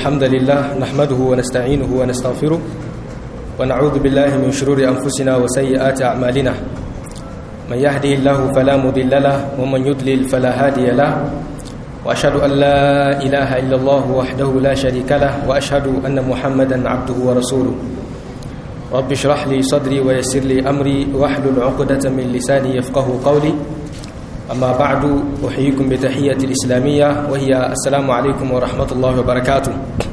الحمد لله نحمده ونستعينه ونستغفره ونعوذ بالله من شرور أنفسنا وسيئات أعمالنا من يهده الله فلا مضل له ومن يضلل فلا هادي له وأشهد أن لا إله إلا الله وحده لا شريك له وأشهد أن محمدا عبده ورسوله رب اشرح لي صدري ويسر لي أمري واحلل عقدة من لساني يفقه قولي أما بعد أحييكم بتحية الإسلامية وهي السلام عليكم ورحمة الله وبركاته.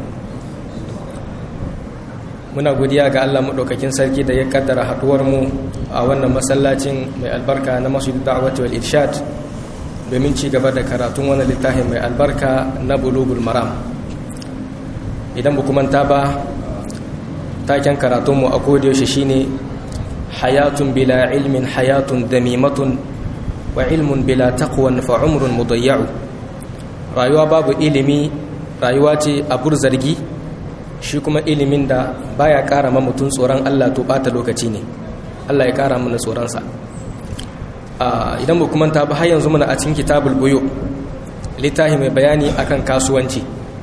muna godiya ga Allah madaukakin sarki da ya kaddara haduwar mu a wannan masallacin mai albarka na Masjid Da'wati wal Irshad domin ci gaba da karatun wannan littafin mai albarka na Bulughul Maram. Idan ba ku manta ba, taken karatun mu a kodiyaushe shine hayatun bila ilmin hayatun damimatun wa ilmun bila taqwan fa umrun mudayya'u. Rayuwa babu ilimi rayuwa ce abur zargi, shi kuma ilimin da baya kara ma mutun tsoron Allah to bata lokaci ne. Allah ya kara mana tsoron sa. Idan ba kuma ta ba har yanzu muna a cikin kitabul buyu, littafi mai bayani akan kasuwanci.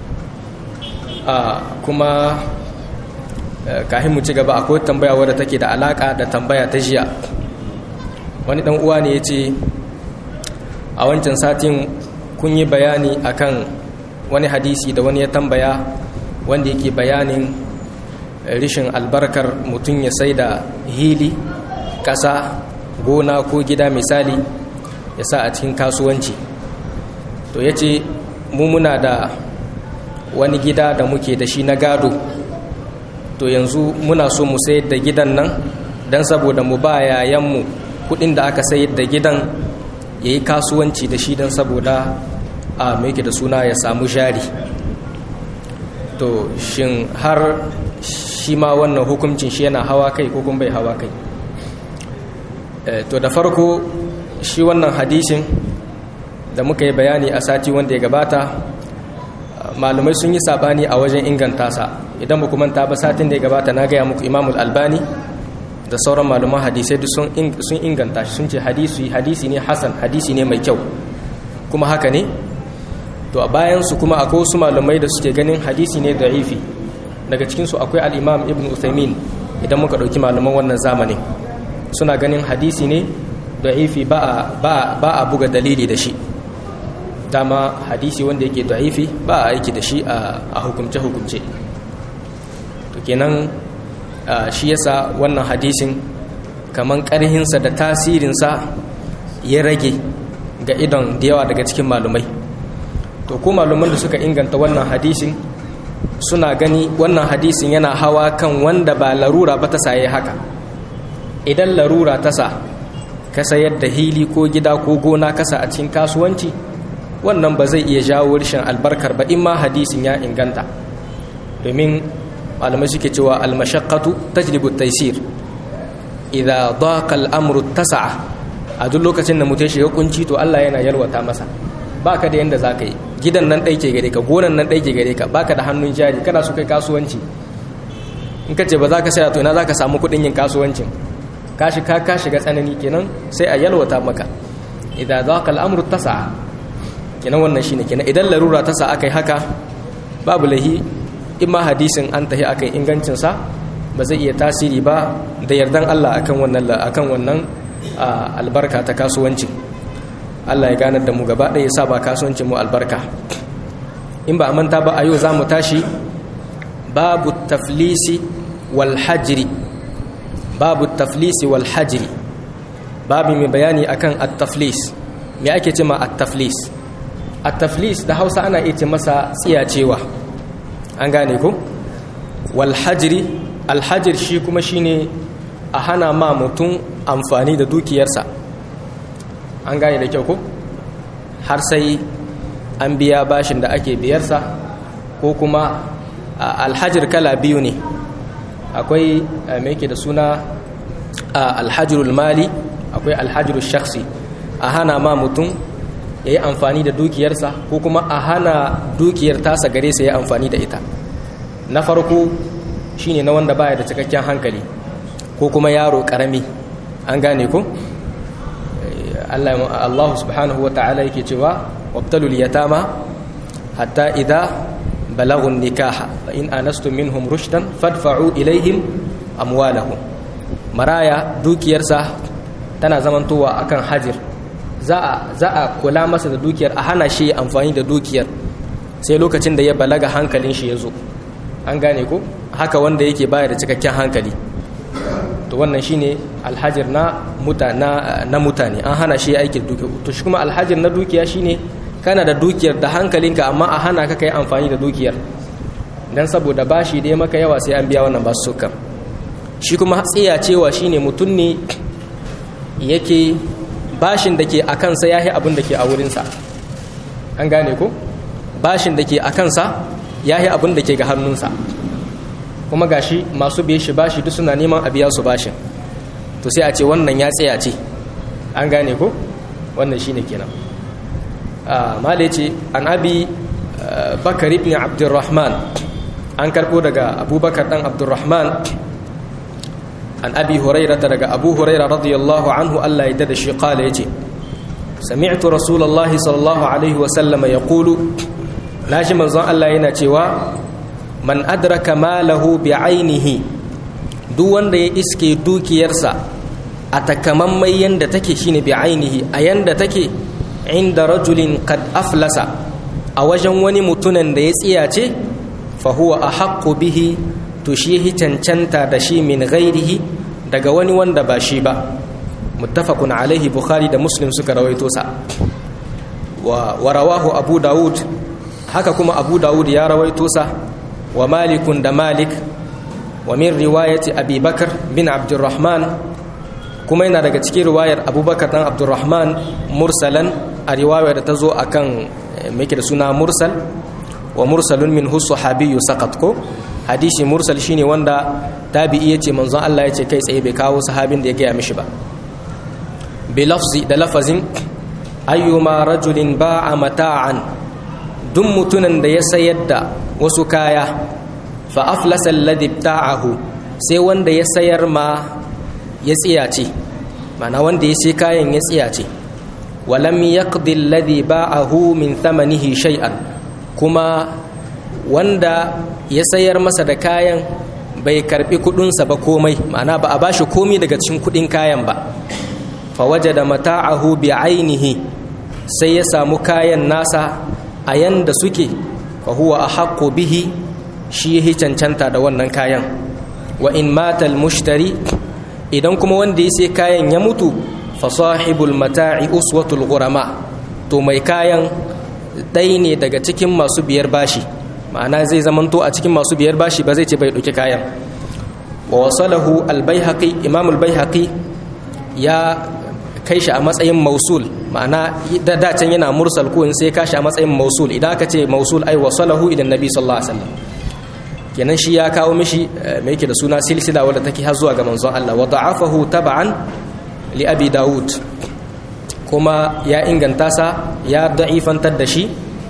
Kuma kafin mu ci gaba akwai tambaya wadda take da alaka da tambaya ta jiya. Wani dan uwa ne yace a wancan satin kun yi bayani akan wani hadisi da wani ya tambaya wanda yake bayanin rishin albarkar mutum ya sai da hili, ƙasa, gona ko gida misali ya sa a cikin kasuwanci. To ya ce mu muna da wani gida da muke da shi na gado, to yanzu muna so mu sayar da gidan nan don saboda mu ba yayanmu kudin da aka sayar da gidan ya yi kasuwanci da shi don saboda mai yake da suna ya samu jari. To shin har shi ma wannan hukuncin shi yana hawa kai ko kuma bai hawa kai? To da farko shi wannan hadisin da muka yi bayani a sati wanda ya gabata, malumai sun yi sabani a wajen inganta sa. Idan ba ku manta ba, satin da ya gabata na gaya muku Imamul Albani da sauran malaman hadisai duk sun inganta shi, sun ce hadisi ne hasan, hadisi ne mai kyau, kuma haka ne. To a bayansu kuma akwai wasu malamai da suke ganin hadisi ne da'ifi. Daga cikinsu akwai al'imam Ibn Uthaymin. Idan muka ɗauki malaman wannan zamanin, suna ganin hadisi ne da'ifi, ba a buga dalili da shi. Dama hadisi wanda yake da'ifi ba a aiki da shi a hukumce-hukumce. To kenan shi yasa wannan hadisin kaman ƙarhinsa da tasirinsa ya rage ga idon da yawa daga cikin malumai. To ko maluman da suka inganta wannan hadisin suna gani wannan hadisin yana hawa kan wanda ba larura ba ta saye haka. Idan larura ta sa ka sayar da hili ko gida ko gona kasa a cikin kasuwanci, wannan ba zai iya jawo rashin albarkar ba in ma hadisin ya inganta. Domin malamai suke cewa al-mashaqqatu tajlibu at-taysir. Idza daqa al-amru tasa'a. A duk lokacin da mutum shiga kunci to Allah yana yalwata masa. Baka da yanda zaka yi, gidan nan ɗai ke gare ka, gonan nan ɗai ke gare ka, baka da hannun jari, kana so kai kasuwanci. In ka ce ba za ka saya to ina za ka samu kuɗin yin kasuwancin? Ka shiga tsanani, kenan sai a yalwata maka. Idza daqa al-amru tasa'a. Kenan wannan shine kenan idan larura ta sa akai haka babu lahi. In ma hadisin an tahi akan ingancinsa ba zai iya tasiri ba da yardan Allah akan wannan albarka ta kasuwancin. Allah ya ganar da mu gaba ɗaya ya sa ba kasuwancin mu albarka. In ba a manta ba, a yau za mu tashi babu taflisi wal hajri. Babu taflisi wal hajri, babu mai bayani akan at-taflis. Me ake ce ma at-taflis? At-taflis da Hausa ana iya ce masa tsiyacewa, an gane ko? Wal hajri, al-hajr shi kuma shine a hana ma mutum amfani da dukiyarsa, an gane da kyau ko? Har sai an biya bashin da ake biyarsa, ko kuma al-hajr kala biyu ne. Akwai mai yake da suna al-hajrul mali, akwai al-hajrul shakhsi. A hana ma mutum ya yi amfani da dukiyarsa, ko kuma a hana dukiyar tasa gare sa ya amfani da ita. Na farko shine na wanda baya da cikakken hankali ko kuma yaro karami, an gane ko? Allah subhanahu wa ta'ala yake cewa wabtalul yatama hatta idha balagun nikaha fa in anastum minhum rushdan fadfa'u ilaihim amwalahum. maraya dukiyarsa tana zamantowa akan hajir, za a kula masa da dukiyar, a hana shi amfani da dukiyar sai lokacin da ya balaga hankalin shi ya zo. An gane ko? Haka wanda yake baya da cikakken hankali, to wannan shine alhajir na mutane, an hana shi aikin dukiya. To shi kuma alhajir na dukiya shine kana da dukiyar da hankalinka amma a hana ka kai amfani da dukiyar dan saboda bashi da maka yawa sai an biya wannan basu sukan. Shi kuma tsiya cewa shine mutum ne yake bashin da ke a kansa yahi abin da ke a wurinsa. An gane ko? Bashin da ke a kansa yahi abin da ke ga hannunsa, kuma gashi masu biye shi bashi duk suna neman a biya su bashin, to sai a ce wannan ya tsaya ce. An gane ko? Wannan shine kenan. Mala ce an abi bakar ibn abdurrahman, an karbo daga abubakar dan abdurrahman, an abi hurairata daga abu huraira radiyallahu anhu Allah ya dada shi kala ya ce sami'tu rasulallahi sallallahu alaihi wasallam ya kulu, na shi manzon Allah yana cewa man adraka malahu bi ainihi, duk wanda ya iske dukiyarsa a takamammai yanda take shine bi ainihi, a yanda take inda rajulin qad aflasa, a wajen wani mutunan da ya tsiyace, fa huwa ahaqqu bihi, to shi cancanta da shi min ghairihi, daga wani wanda ba shi ba. Muttafaqun alaihi, Bukhari da Muslim suka rawaito sa. Wa rawahu Abu Dawud, haka kuma Abu Dawud ya rawaito sa, wa Malikun da Malik, wa min riwayati Abi Bakar bin Abdurrahman, kuma yana daga cikin riwayar Abubakar dan Abdurrahman mursalan, a riwayar da ta zo akan mai da suna mursal, wa mursalun min hu sahabiyyu saqat ko. Hadisi mursal shine wanda tabi'i yace manzon Allah yace kai tsaye bai kawo sahabin da ya gaya mishi ba. Bi lafzi, da lafazin ayyuma rajulin ba'a mata'an, duk mutunan da ya sayar da wasu kaya, fa aflasa alladhi ibta'ahu, sai wanda ya sayar ma ya tsiyace, mana wanda ya sai kayan ya tsiyace, walam yaqdi alladhi ba'ahu min thamanihi shay'an, kuma wanda ya sayar masa da kayan bai karbi kudinsa ba komai, ma'ana ba a bashi komai daga cikin kudin kayan ba. Fa wajada mata'ahu bi ainihi, sai ya samu kayan nasa a yanda suke, fa huwa ahaqqu bihi, shi yake cancanta da wannan kayan. Wa in mata al-mushtari, idan kuma wanda ya sai kayan ya mutu, fa sahibul mata'i uswatul ghurama, to mai kayan dai ne daga cikin masu biyar bashi, ma'ana zai zamanto a cikin masu biyar bashi, ba zai ce bai dauki kayan. Wa wasalahu al-Baihaqi, Imam al-Baihaqi ya kai shi a matsayin mausul, ma'ana da can yana mursal, ko in sai kashi a matsayin mausul. Idan aka ce mausul ai wasalahu idan nabi sallallahu alaihi wasallam, kenan shi ya kawo mishi mai yake da suna silsila wadda take har zuwa ga manzon Allah. Wa da'afahu tab'an li Abi Dawud, kuma ya inganta sa, ya da'ifantar da shi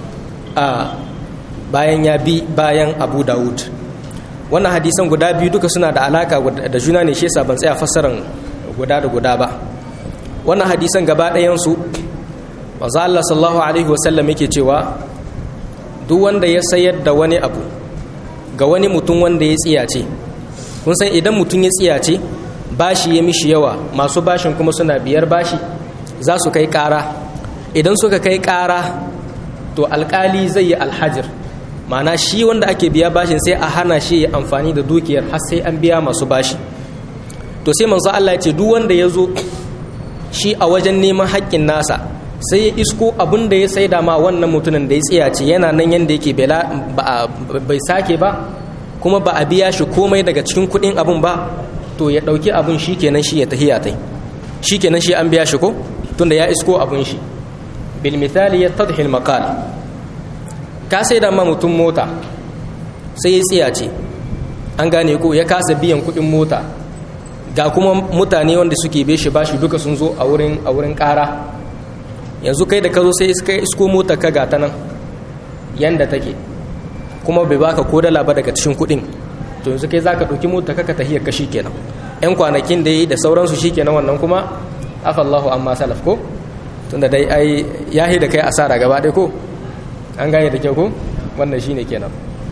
a bayan ya bi bayan Abu Dawud. Wannan hadisan guda biyu duka suna da alaka da juna ne, shi yasa ban tsaya fassaran guda da guda ba. Wannan hadisan gaba ɗayan su manzo Allah sallallahu alaihi wasallam yake cewa duk wanda ya sayar da wani abu ga wani mutum wanda ya tsiyace, kun san idan mutum ya tsiyace bashi ya mishi yawa, masu bashin kuma suna biyar bashi, za su kai ƙara. Idan suka kai ƙara, to alƙali zai yi alhajir, ma'ana shi wanda ake biya bashin sai a hana shi ya amfani da dukiyar har sai an biya masu bashi. To sai manzo Allah ya ce duk wanda ya zo shi a wajen neman haƙƙin nasa, sai ya isko abin da ya saida ma wannan mutumin da ya tsiyace yana nan yanda yake, bai sake ba, kuma ba a biya shi komai daga cikin kuɗin abin ba, to ya ɗauki abin shi kenan, shi ya tahiya tai, shi kenan shi an biya shi ko, tunda ya isko abin shi. Bil misali yattadhi al maqal, ka saida ma mutum mota sai ya tsiyace, an gane ko, ya kasa biyan kuɗin mota, ga kuma mutane wanda suke be shi bashi duka sun zo a wurin ƙara. Yanzu kai da ka zo sai isko mota ka ga ta nan yanda take, kuma bai baka ko dala ba daga cikin kuɗin, to yanzu kai zaka ɗauki mota ka tahiyar ka shikenan. Yan kwanakin da yi da sauransu shikenan, wannan kuma afallahu amma salaf ko, tunda dai ai yahi da kai asara gaba ɗaya ko, an gane da kyau ko, wannan shine kenan.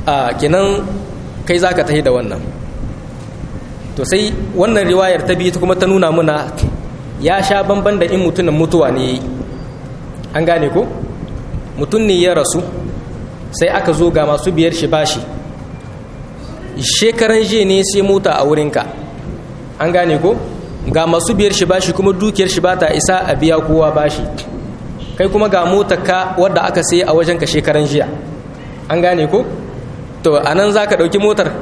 kenan kai zaka tahi da wannan. To sai wannan riwayar ta biyu kuma ta nuna muna ya sha bamban da in mutumin mutuwa ne yayi. An gane ko? Mutum ne ya rasu sai aka zo ga masu biyar shi bashi, shekaran jiya ne sai mota a wurinka. An gane ko? Ga masu biyar shi bashi kuma dukiyar shi ba ta isa a biya kowa bashi, kai kuma ga motarka wadda aka sai a wajenka shekaran jiya. An gane ko? To anan za ka ɗauki motar?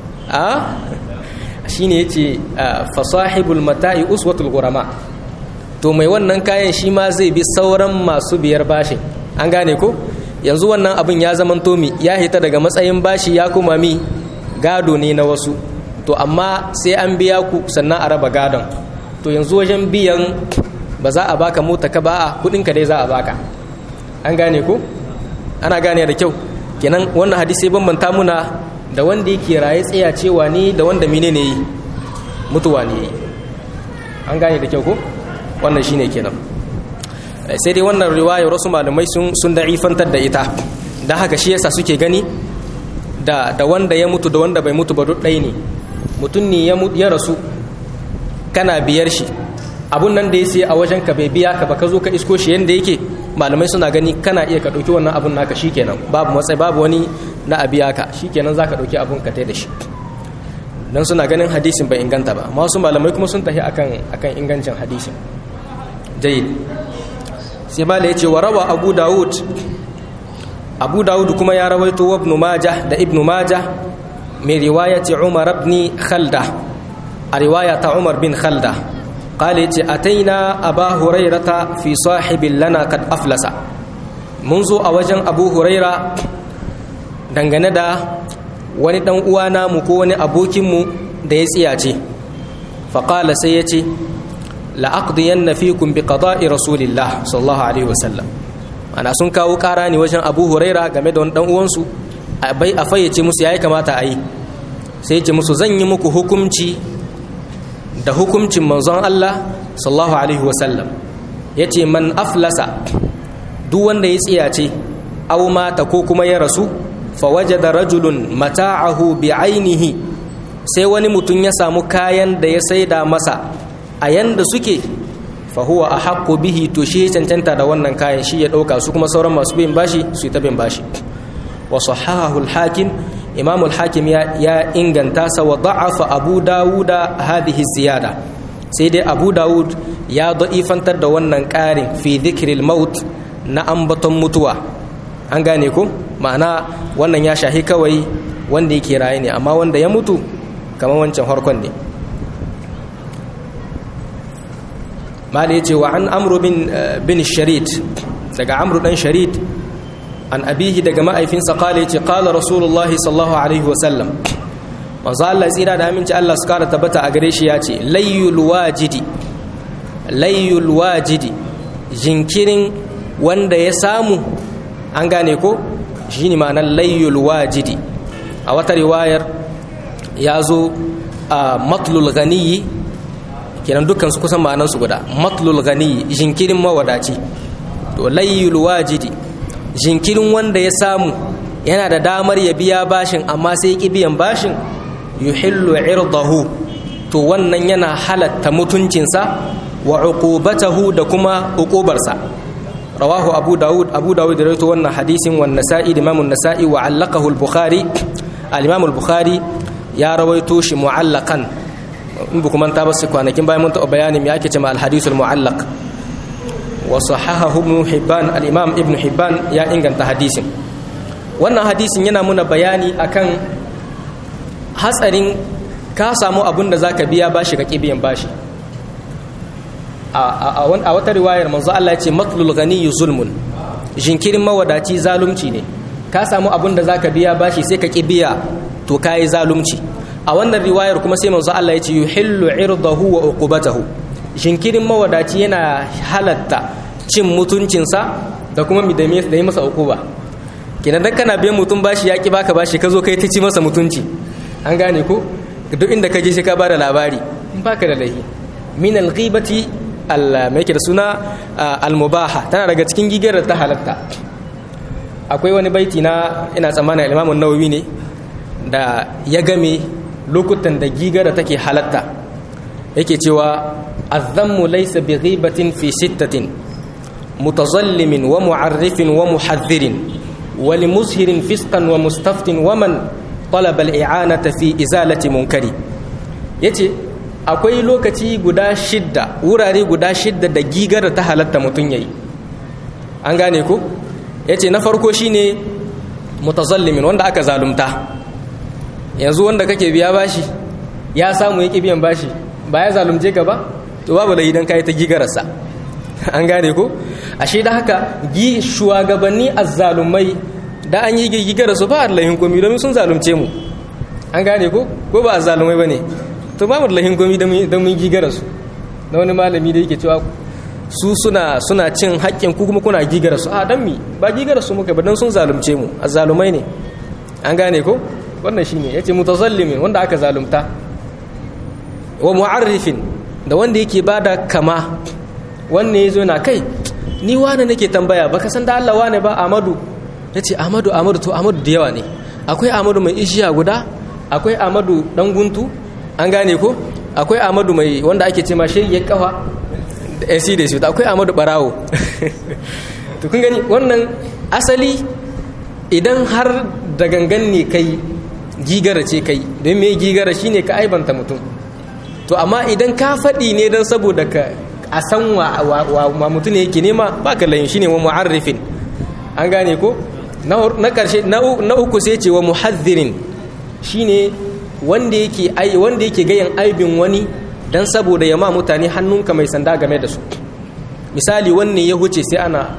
Shi ne ya ce fasahibul mata'i uswatul gurama. To mai wannan kayan shi ma zai bi sauran masu biyar bashin. An gane ko? Yanzu wannan abin ya zama tomi ya hita daga matsayin bashi ya kuma mi gado ne na wasu. To amma sai an biya ku sannan a raba gadon. To yanzu wajen biyan ba za a baka mota ka ba, a kudinka dai za a baka. An gane ko? Ana gane da kyau. Kenan wannan hadisi bambanta muna da wanda yake raye tsaya cewa ni da wanda menene yi mutuwa ne. An gane da kyau ko? Wannan shine kenan. Sai dai wannan riwayar wasu malamai sun da'ifantar da ita, don haka shi yasa suke gani da wanda ya mutu da wanda bai mutu ba duk ɗaya ne. Mutum ne ya rasu kana biyar shi, abun nan da ya sai a wajen ka bai biya ka ba, ka zo ka isko shi yanda yake, malamai suna gani kana iya ka ɗauki wannan abun naka shikenan, babu matsayi, babu wani na a biya ka, shikenan za ka ɗauki abun ka tai da shi. Dan suna ganin hadisin bai inganta ba, amma wasu malamai kuma sun tafi akan ingancin hadisin. Jayyid. Sai mala ya ce wa rawa abu dawud kuma ya rawaito wa ibn majah da ibn majah mai riwayati umar ibn khalda, a riwaya ta umar bin khalda qala yace ataina aba hurairata fi sahibin lana kad aflasa. Mun zo a wajen abu huraira dangane da wani dan uwa namu ko wani abokinmu da ya tsiyace. Fa qala sai yace la'aqdiyanna fikum biqada'i rasulillah sallallahu alaihi wasallam. Ana sun kawo ƙara ne wajen Abu Huraira game da wani dan uwansu, a fayyace musu yayi kamata a yi. Sai ya ce musu zan yi muku hukunci da hukuncin manzon Allah sallallahu alaihi wasallam. Yace man aflasa, duk wanda ya tsiyace aw mata ko kuma ya rasu, fa wajada rajulun mata'ahu bi'ainihi, sai wani mutum ya samu kayan da ya saida masa a yanda suke, fahuwa a haƙƙo bihi, to shi cancanta da wannan kayan, shi ya ɗauka, su kuma sauran masu bin bashi su yi ta bin bashi. Wa sahahahu al-hakim, imam al-hakim ya inganta sa, wa da'afa abu dawuda hadhihi ziyada, sai dai abu dawud ya da'ifantar da wannan ƙarin fi dhikril maut, na ambaton mutuwa. An gane ko? Ma'ana wannan ya shahi kawai wanda yake raye ne, amma wanda ya mutu kamar wancan harkon ne. mali yace wa an amru bin sharid, daga amru dan sharid, an abihi daga ma'aifinsa qala yace qala rasulullah sallallahu alaihi wa sallam, manzo Allah tsira da aminci Allah su kara tabbata a gare shi yace layyul wajidi jinkirin wanda ya samu. An gane ko? Shine ma'anar layyul wajidi. A wata riwayar ya zo a matlul ghaniyi, kenan dukkan su kusan ma'anan su guda. Matlul ghani, jinkirin mawadaci. To layyul wajidi, jinkirin wanda ya samu yana da damar ya biya bashin amma sai ki biyan bashin, yuhillu irdahu, to wannan yana halatta mutuncinsa, wa uqubatahu, da kuma uqubarsa. Rawahu abu dawud da rawaito wannan hadisin, wa nasa'i, imam an-nasa'i, wa allaqahu al-bukhari, al-imam al-bukhari ya rawaito shi mu'allaqan. In ba kuma ta basu kwanakin bayan mun taɓa bayanin me ake cewa al-hadithul mu'allaq. Wa sahahahu ibn hibban, al-imam ibn hibban ya inganta hadisin. Wannan hadisin yana muna bayani akan hatsarin ka samu abin da zaka biya bashi ka kibiyan bashi. A wata riwayar manzo Allah ya ce matlul ghani zulmun, jinkirin mawadaci zalunci ne. Ka samu abin da zaka biya bashi sai ka kibiya, to kai zalunci. A wannan riwayar kuma sai manzo Allah ya ce yuhillu irdahu wa uqubatahu, jinkirin mawadaci yana halatta cin mutuncinsa da kuma da yi masa uquba. Kenan dan kana biyan mutum bashi ya ki baka bashi, ka zo kai ta ci masa mutunci. An gane ko? Duk inda ka je sai ka bada labari, in baka da lahi. Min al-ghibati mai ke da suna al-mubaha, tana daga cikin gigar da ta halatta. akwai wani baiti na ina tsammanin Imam an-Nawawi ne da ya game lokutan da gigara take halatta yake cewa az-zammu laysa bi ghibatin fi sittatin mutazallimin wa mu'arrifin wa muhadhdhirin wa limuzhirin fisqan wa mustaftin wa man talaba al-i'anata fi izalati munkari yace akwai lokaci guda shidda wurare guda shidda da gigara ta halatta mutun yayi an gane ku yace na farko shine mutazallimin wanda aka zalunta yanzu wanda kake biya bashi ya samu yake biyan bashi ba ya zalunce ka ba to babu da idan kai ta gigararsa an gane ko ashe da haka shugabanni azzalumai da an yi gigararsu ba Allahin komi domin sun zalunce mu an gane ko ba azzalumai bane to ba mu Allahin komi da mun gigararsu na wani malami da yake cewa su suna cin haƙƙin ku kuma kuna gigararsu a dan mi ba gigararsu muka ba dan sun zalunce mu azzalumai ne an gane ko wannan shine yace mutazallimin wanda aka zalunta wa mu'arrifin da wanda yake bada kama wanne yazo na kai ni wani nake tambaya baka san da Allah wane ba Ahmadu yace Ahmadu to Ahmadu da yawa ne akwai Ahmadu mai ishiya guda akwai Ahmadu dan guntu an gane ko akwai Ahmadu mai wanda ake ce ma shege kafa da AC da shi akwai Ahmadu barawo to kun gani wannan asali idan har da gangan ne kai gigara ce kai don me gigara shine ka aibanta mutum to amma idan ka faɗi ne don saboda ka a san wa mutum yake nema ba ka layin shine wa mu'arrifin an gane ko na ƙarshe na uku sai ce wa muhadhirin shine wanda yake gayan aibin wani don saboda ya ma mutane hannunka mai sanda game da su misali wanne ya huce sai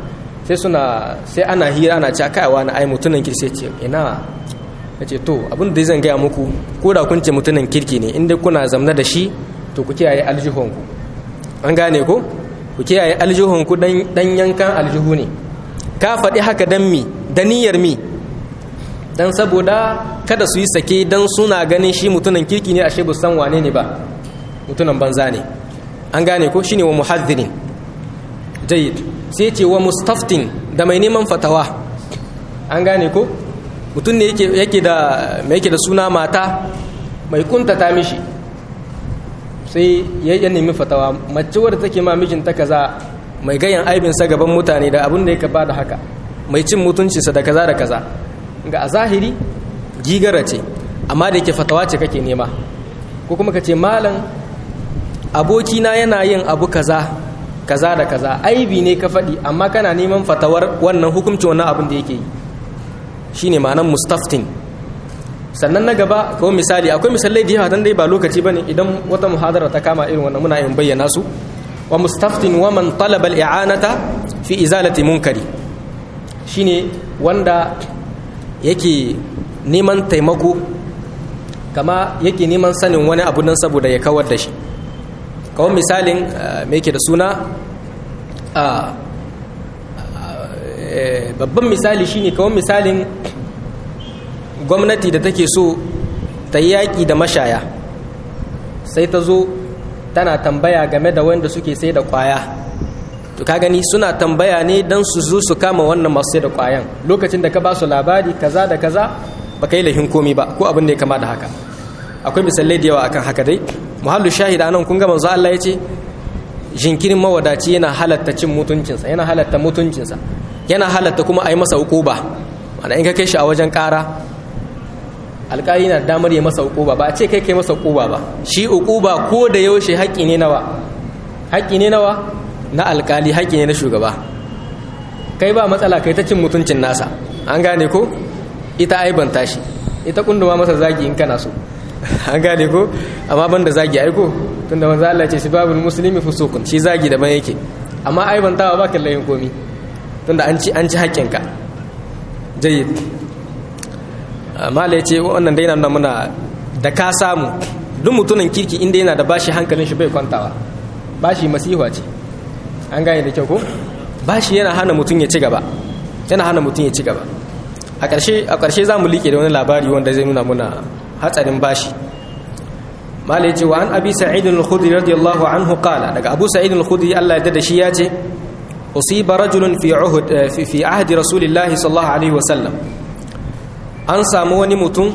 ana hira ana cakawa na ai mutunan kirki ce ina yace to abin da zan gaya muku ko da kun ce mutunan kirki ne inda kuna zamna da shi to ku kiyaye aljihunku an gane ko ku kiyaye aljihunku dan yankan aljihu ne ka faɗi haka dan mi da niyyar mi dan saboda kada su yi sake dan suna ganin shi mutunan kirki ne ashe bu san wane ne ba mutunan banza ne an gane ko shine wa muhadhirin jayyid sai ce wa mustaftin da mai neman fatawa an gane ko mutum ne yake da suna mata mai kuntata mishi sai ya nemi fatawa mace wadda take ma mijinta kaza mai gayan aibinsa gaban mutane da abin da ya kaba da haka mai cin mutuncinsa da kaza da kaza ga a zahiri gigara ce amma da yake fatawa ce kake nema ko kuma ka ce malam abokina yana yin abu kaza da kaza aibi ne ka faɗi amma kana neman fatawar wannan hukuncin wannan abin da yake yi shine ma'anar mustaftin sannan na gaba kawai misali akwai misalai da yawa dan dai ba lokaci bane idan wata muhadara ta kama irin wannan muna yin bayyana su wa mustaftin wa man talaba al-i'anata fi izalati munkari shine wanda yake neman taimako kama yake neman sanin wani abu dan saboda ya kawar da shi kawai misalin me yake da suna babban misali shine kawai misalin gwamnati da take so ta yi yaƙi da mashaya sai ta zo tana tambaya game da wanda suke sai da ƙwaya to ka gani suna tambaya ne don su zo su kama wannan masu sai da ƙwayan lokacin da ka ba su labari kaza da kaza ba ka yi lahin komi ba ko abin da ya kama da haka akwai misalai da yawa akan haka dai muhallu shahida nan kun ga manzo Allah ya ce jinkirin mawadaci yana halatta cin mutuncinsa yana halatta mutuncinsa yana halatta kuma a yi masa hukuba ana in ka kai shi a wajen ƙara alƙali na damar ya masa hukuba ba a ce kai masa hukuba ba shi hukuba ko da yaushe haƙƙi ne nawa na alƙali haƙƙi ne na shugaba kai ba matsala kai ta cin mutuncin nasa an gane ko ita aibanta shi ita kunduma masa zagi in kana so an gane ko amma banda zagi aiko tunda manzo Allah ce sibabul muslimi fusukun shi zagi daban yake amma aibantawa ba kallayin komi tunda an ci haƙƙinka jayyid mala yace wannan dai yana muna da ka samu duk mutumin kirki inda yana da bashi hankalin shi bai kwantawa bashi masiha ce an gane da kyau ko bashi yana hana mutum ya ci gaba a ƙarshe za mu liƙe da wani labari wanda zai nuna muna hatsarin bashi mala yace wa an abi sa'id al-khudri radiyallahu anhu qala daga abu sa'id al-khudri Allah ya dada shi yace usiba rajulun fi ahdi rasulillahi sallallahu alaihi wasallam, an samu wani mutum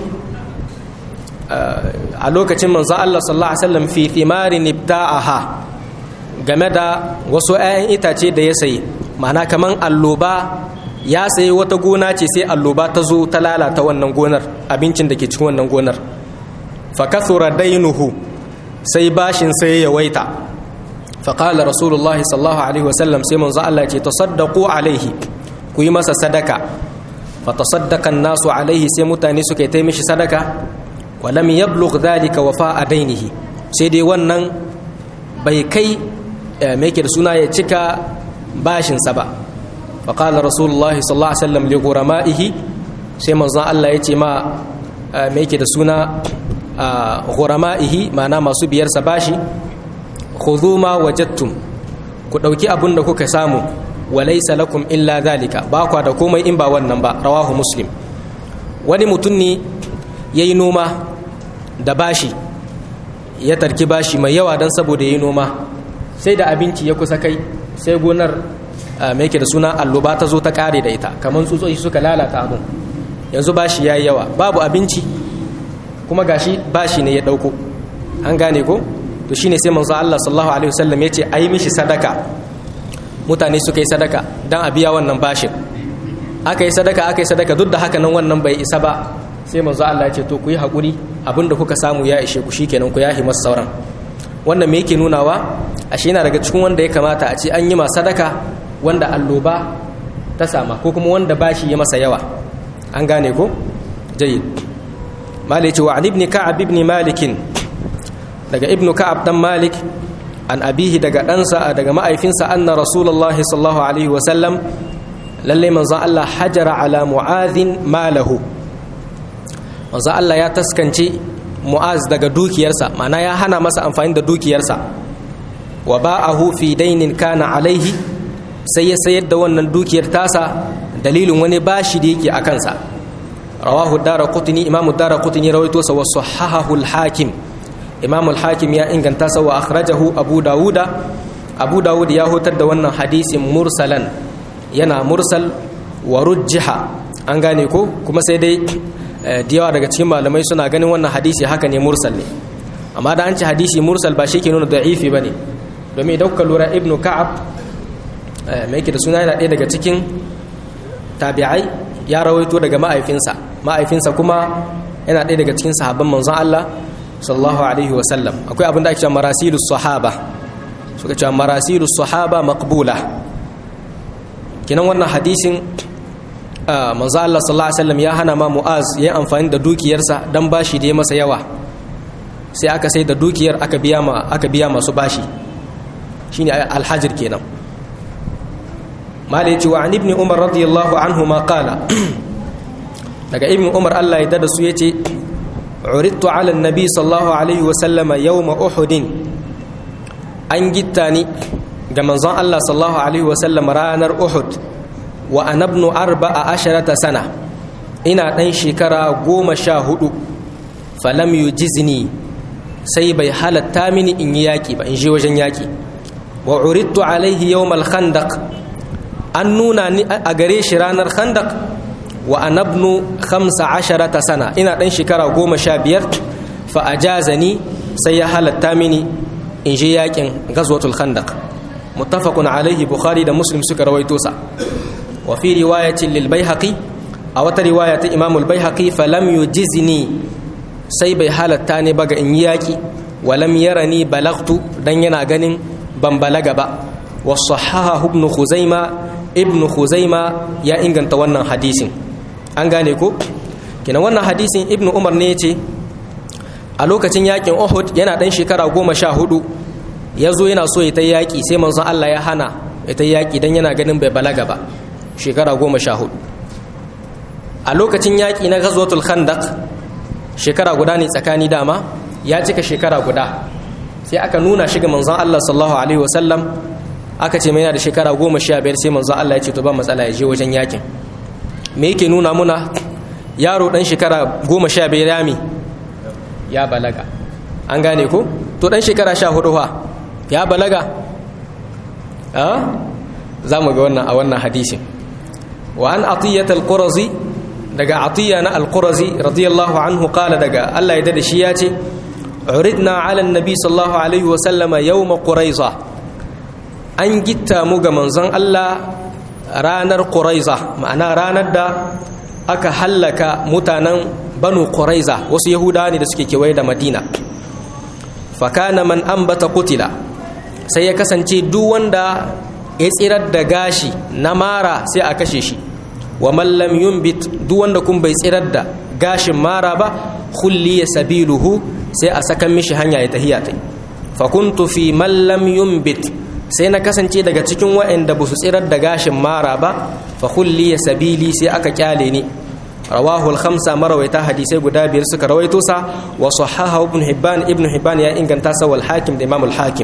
a lokacin manzo Allah sallallahu alaihi wasallam fi thimarin ibta'aha, game da wasu 'ya'yan itace da ya sayi, ma'ana kaman alloba ya sayi wata gona ce sai alloba ta zo ta lalata wannan gonar, abincin da ke cikin wannan gonar. fa kathura dainuhu, sai bashin sai ya waita. fa qala rasulullahi sallallahu alaihi wasallam, sai manzo Allah ce tasaddaqu alaihi, ku yi masa sadaka. fa tasaddaqa an-nasu alaihi, sai mutane suka yi mishi sadaka. wa lam yablugh dhalika wafa'a dainihi, sai dai wannan bai kai me yake da suna ya cika bashinsa ba. faƙalar rasulullah sallallahu alaihi wasallam li gurama'ihi, sai manzon Allah ya ce ma me yake da suna gurama'ihi, ma'ana masu biyarsa bashi, khudhu ma wajadtum, ku ɗauki abin da kuka samu, wa laysa lakum illa dhalika, ba kwa da komai in ba wannan ba. rawahu muslim. wani mutum ne yayi noma da bashi, ya tarki bashi mai yawa don saboda yayi noma, sai da abinci ya kusa kai, sai gonar mai yake da suna alluba ta zo ta kare da ita, kamar tsutsotsi suka lalata abin. yanzu bashi yayi yawa, babu abinci kuma gashi bashi ne ya dauko, an gane ko? to shine sai manzo Allah sallallahu alaihi wasallam yace ayi mishi sadaka. mutane suka yi sadaka dan a biya wannan bashin, aka yi sadaka, duk da haka nan wannan bai isa ba. sai manzo Allah ya ce to ku yi hakuri, abinda kuka samu ya ishe ku, shikenan ku yahi masa sauran. wannan me yake nunawa? ashe yana daga cikin wanda ya kamata a ce an yi ma sadaka wanda alloba ta sama, ko kuma wanda bashi ya masa yawa, an gane ko? jayyid. malai ce wa an ibn ka'ab ibn malik, daga ibn ka'ab dan malik, an abihi daga ɗansa daga ma'aifinsa, anna rasulullahi sallallahu alaihi wasallam, lalle manzo Allah hajara ala mu'adhin malahu, manzo Allah ya taskance mu'az daga dukiyarsa, ma'ana ya hana masa amfani da dukiyarsa. wa ba'ahu fi dainin kana alaihi, sai ya sayar da wannan dukiyar tasa dalilin wani bashi da yake a kansa. rawahu daraqutni, imamu daraqutni rawaito sa, wa sahahahu al-hakim, imamu al-hakim ya inganta sa, wa akhrajahu abu dawud ya hutar da wannan hadisin mursalan, yana mursal, wa rujjiha, an gane ko? kuma sai dai da yawa daga cikin malamai suna ganin wannan hadisi haka ne, mursal ne. amma da an ci hadisi mursal ba shi ke nuna da'ifi ba ne, domin idan kuka lura ibnu ka'ab mai yake da suna yana ɗaya daga cikin tabi'ai, ya rawaito daga ma'aifinsa kuma yana ɗaya daga cikin sahabban manzon Allah sallallahu alaihi wa sallam. akwai abin da ake cewa marasilus sahaba, suka cewa marasilus sahaba maqbula. kinan wannan hadisin manzo Allah sallallahu alaihi wasallam ya hana ma Mu'az yayin amfani da dukiyarsa dan bashi da ya masa yawa, sai aka sai da dukiyar aka biya masu bashi, shine al-hajr kenan. malai ce wa an ibn umar radiyallahu anhu ma qala, daga ibn umar Allah ya dada su yace uridtu ala an-nabi sallallahu alaihi wasallam yawm uhud, an gittani ga manzon Allah sallallahu alaihi wasallam ranar uhud, wa ana ibn 14 sana, ina dan shekara 14. falam yujizni, sai bai halatta mini in yi yaki ba, in je wajen yaki. wa uridtu alaihi yawm al-khandaq, an nuna ni a gare shi ranar khandaq, wa ana ibn 15 sana, ina dan shekara 15. fa ajazani, sai ya halatta mini in je yakin ghazwatul khandaq. muttafaqun alaihi, bukhari da muslim suka rawaito sa. wa fi riwayatin lil baihaqi, a wata riwaya ta imam al baihaqi, falam yujizni, sai bai halatta ne ba ga in yi yaki. wa lam yarani balagtu, dan yana ganin ban balaga ba. wa sahahahu ibn khuzaima ya inganta wannan hadisin, an gane ko? kina wannan hadisin ibn umar ne yace a lokacin yakin uhud yana dan shekara 14, yazo yana so ya ta yaki, sai manzon Allah ya hana ya ta yaki dan yana ganin bai balaga ba, shekara 14. a lokacin yaki na ghazwatul khandaq, shekara guda ne tsakani, dama ya cika shekara guda, sai aka nuna shi ga manzon Allah sallallahu alaihi wasallam, aka ce mai yana da shekara 15, sai manzon Allah ya ce to ba matsala, ya je wajen yakin. me yake nuna muna? yaro dan shekara 15 rami ya balaga, an gane ko? to dan shekara 14 fa ya balaga? zamu ga wannan a wannan hadisin. Wa an Atiyya al-Qurazi, daga Atiyya na al-Qurazi radiyallahu anhu qala, daga Allah ya dade shi ya ce uridna ala annabi sallallahu alaihi wa sallama yawm quraiza, an gitta mu ga manzon Allah ranar quraiza, ma'ana ranar da aka hallaka mutanen banu quraiza, wasu yahudawa ne da suke kewaye da Madina. Fa kana man ambata qutila, sai ya kasance duk wanda ya tsirar da gashi na mara sai a kashe shi. Wa man lam yumbit, duk wanda kun bai tsirar da gashin mara ba, khulliya sabiluhu, sai a sakan mishi hanya ya tahiya tai. Fa kuntu fi man lam yumbit, sai na kasance daga cikin waɗanda ba su tsirar da gashin mara ba. Fa khulliya sabili, sai aka kyale ni. Rawahu al-khamsa, marawaita hadisai guda biyar suka rawaito sa. Wa sahahahu ibn hibban ya inganta sa, wal hakim da imam al-hakim.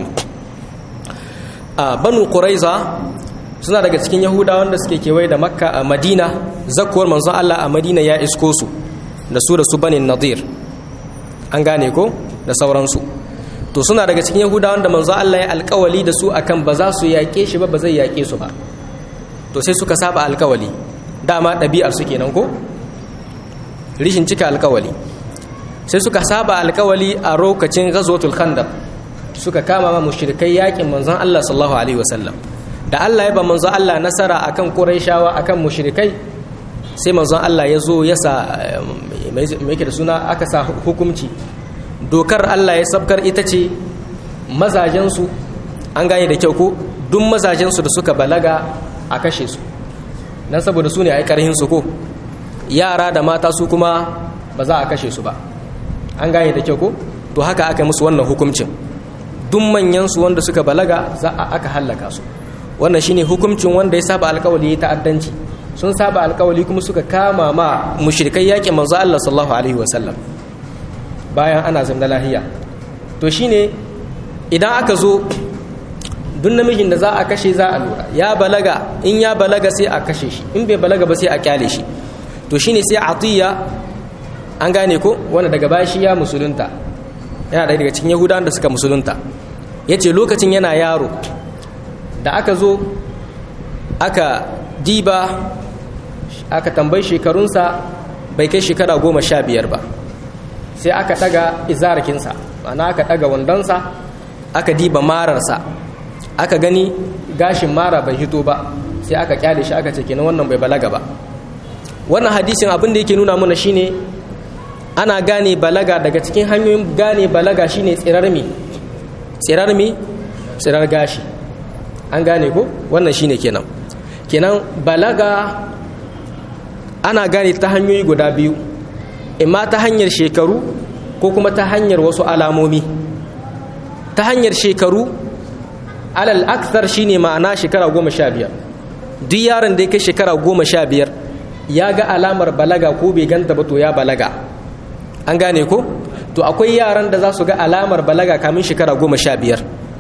Banu quraiza suna daga cikin yahudawa wanda suke kewaye da makka a madina. Zakuwar manzon Allah a madina ya isko su da su bani nadir, an gane ko, da sauransu. To suna daga cikin yahudawa wanda manzon Allah ya alkawali da su akan ba za su yaƙe shi ba zai yaƙe su ba. To sai suka saba alkawali, dama ɗabi'ar su kenan ko, rishin cika alkawali. Sai suka saba alkawali a lokacin ghazwatul khandaq, suka kama ma mushrikai yaƙin manzon Allah sallallahu alaihi wasallam. Da Allah ya ba manzon Allah nasara akan Qurayshawa, akan mushrikai, sai manzon Allah ya zo ya sa me yake da suna, aka sa hukunci. Dokar Allah ya sabkar ita ce mazajensu, an gane da kyau ko, duk mazajensu da suka balaga a kashe su, dan saboda su ne ai karhin su ko. Yara da mata su kuma ba za a kashe su ba, an gane da kyau ko. To haka aka musu wannan hukuncin, duk manyansu wanda suka balaga aka hallaka su. Wannan shine hukuncin wanda ya saba alkawali ya ta'addanci. Sun saba alkawali kuma suka kama ma mushrikai yaƙin manzo Allah sallallahu alaihi wasallam bayan ana zamna lahiya. To shine idan aka zo duk namijin da za a kashe za a lura ya balaga, in ya balaga sai a kashe shi, in bai balaga ba sai a kyale shi. To shine sai Atiyya, an gane ko, wanda daga baya shi ya musulunta, yana daga cikin yahudawan da suka musulunta. Yace lokacin yana yaro, da aka zo aka diba aka tambayi shekarunsa, bai kai shekara 15 ba. Sai aka daga izarakinsa, ma'ana aka daga wandonsa, aka diba mararsa, aka gani gashin mara bai hito ba, sai aka kyale shi, aka ce kenan wannan bai balaga ba. Wannan hadisin abin da yake nuna mana shine ana gane balaga, daga cikin hanyoyin gane balaga shine tsirar gashi, an gane ko. Wannan shine kenan balaga ana gane ta hanyoyi guda biyu, imma ta hanyar shekaru ko kuma ta hanyar wasu alamomi. Ta hanyar shekaru alal akthar shine ma'ana shekara 15. Duk yaron da ya kai shekara 15 ya ga alamar balaga ko bai ganta ba, to ya balaga, an gane ko. To akwai yaran da za su ga alamar balaga kamin shekara 15.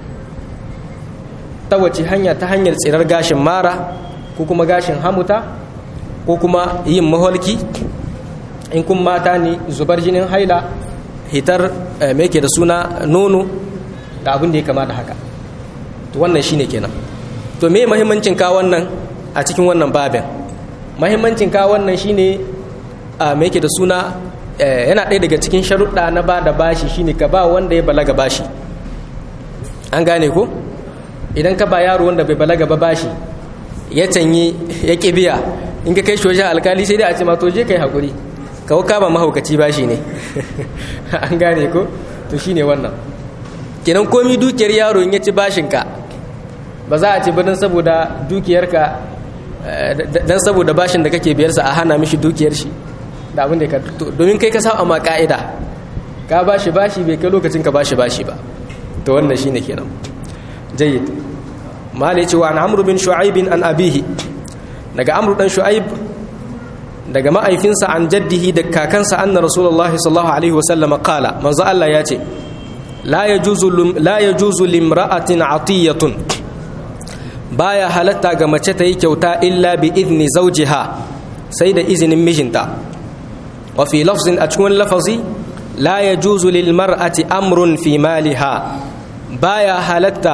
Ta wace hanya? Ta hanyar tsirar gashin mara ko kuma gashin hamuta ko kuma yin maholki, in kun mata ne zubar jinin haila, hitar mai ke da suna nono da abin da ya kama da haka. To wannan shine kenan. To me muhimmancin ka wannan a cikin wannan babin? Muhimmancin ka wannan shine mai ke da suna yana ɗaya daga cikin sharuɗa na ba da bashi, shine ka ba wanda ya balaga bashi, an gane ko. Idan ka ba yaro wanda bai balaga ba bashi, ya canye ya ƙi biya, in ka kai shi wajen alkali sai dai a ce ma to je kai hakuri, kawo kama mahaukaci bashi ne. An gane ko. To shine wannan kenan, komi dukiyar yaro in ya ci bashinka ba za a ce ba dan saboda dukiyarka, dan saboda bashin da kake biyarsa a hana mishi dukiyar shi da abin da ka, domin kai ka sa amma ka'ida ka bashi bashi bai kai lokacin ka bashi bashi ba. To wannan shine kenan. Jayyid. Mali ce wa an Amr bin Shu'aib an abihi, daga Amr dan Shu'aib daga ma'aifinsa, an jaddihi da kakansa, anna Rasulullah sallallahu alaihi wasallam qala, manzo Allah ya ce la yajuzu limra'atin atiyatun, baya halatta ga mace ta yi kyauta illa bi idni zawjiha, sai da izinin mijinta. Wa fi lafzin, a cikin lafazi, la yajuzu lil mar'ati amrun fi maliha, baya halatta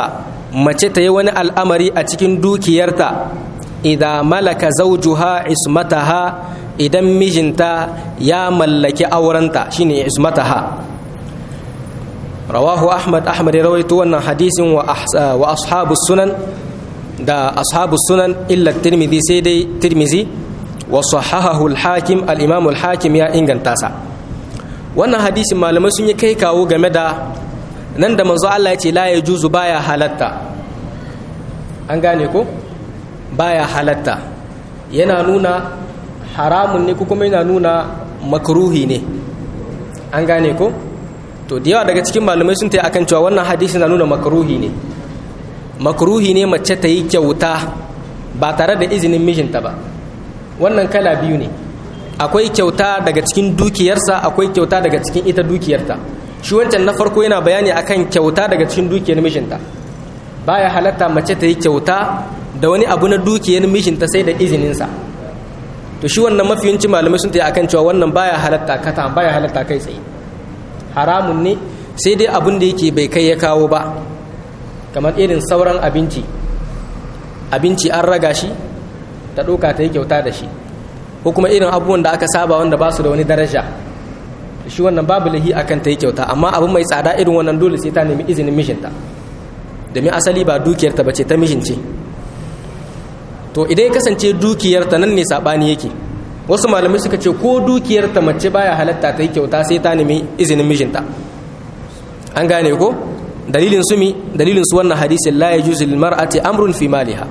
mace ta yi wani al'amari a cikin dukiyarta idan malaka zawjuha ismataha idan mijinta ya mallaki aurenta shine ismataha. rawahu ahmad ya rawaito wannan hadisin wa ashabu sunan da ashabu sunan illa tirmidhi sai dai tirmidhi wa sahahahu al-hakim al-imam al-hakim ya inganta sa. wannan hadisin malamai sun yi kai kawo game da nan da manzo Allah ya ce la yajuzu baya halatta, an gane ko baya halatta yana nuna haramun ne ko kuma yana nuna makruhi ne, an gane ko. to da yawa daga cikin malamai sun tayi akan cewa wannan hadisi na nuna makruhi ne mace ta yi kyauta ba tare da izinin mijinta ba. wannan kala biyu ne, akwai kyauta daga cikin dukiyarsa, akwai kyauta daga cikin ita dukiyarta. shi wancan na farko yana bayani akan kyauta daga cikin dukiyar mijinta. baya halatta mace ta yi kyauta da wani abu na dukiyar mijinta sai da izininsa. to shi wannan mafiyanci malamai sun tayi akan cewa wannan baya halatta kai tsaye, haramun ne sai dai abin da yake bai kai ya kawo ba, kamar irin sauran abinci an raga shi ta ɗauka ta yi kyauta da shi, ko kuma irin abubuwan da aka saba wanda ba su da wani daraja, shi wannan babu lahi akan ta yi kyauta. amma abu mai tsada irin wannan dole sai ta nemi izinin mijinta, domin asali ba dukiyarta ba ce, ta mijin ce. to idan ya kasance dukiyarta nan ne saɓani yake, wasu malamai suka ce ko dukiyarta mace baya halatta ta yi kyauta sai ta nemi izinin mijinta, an gane ko. dalilin su wannan hadisin la yajuzu lil mar'ati amrun fi maliha,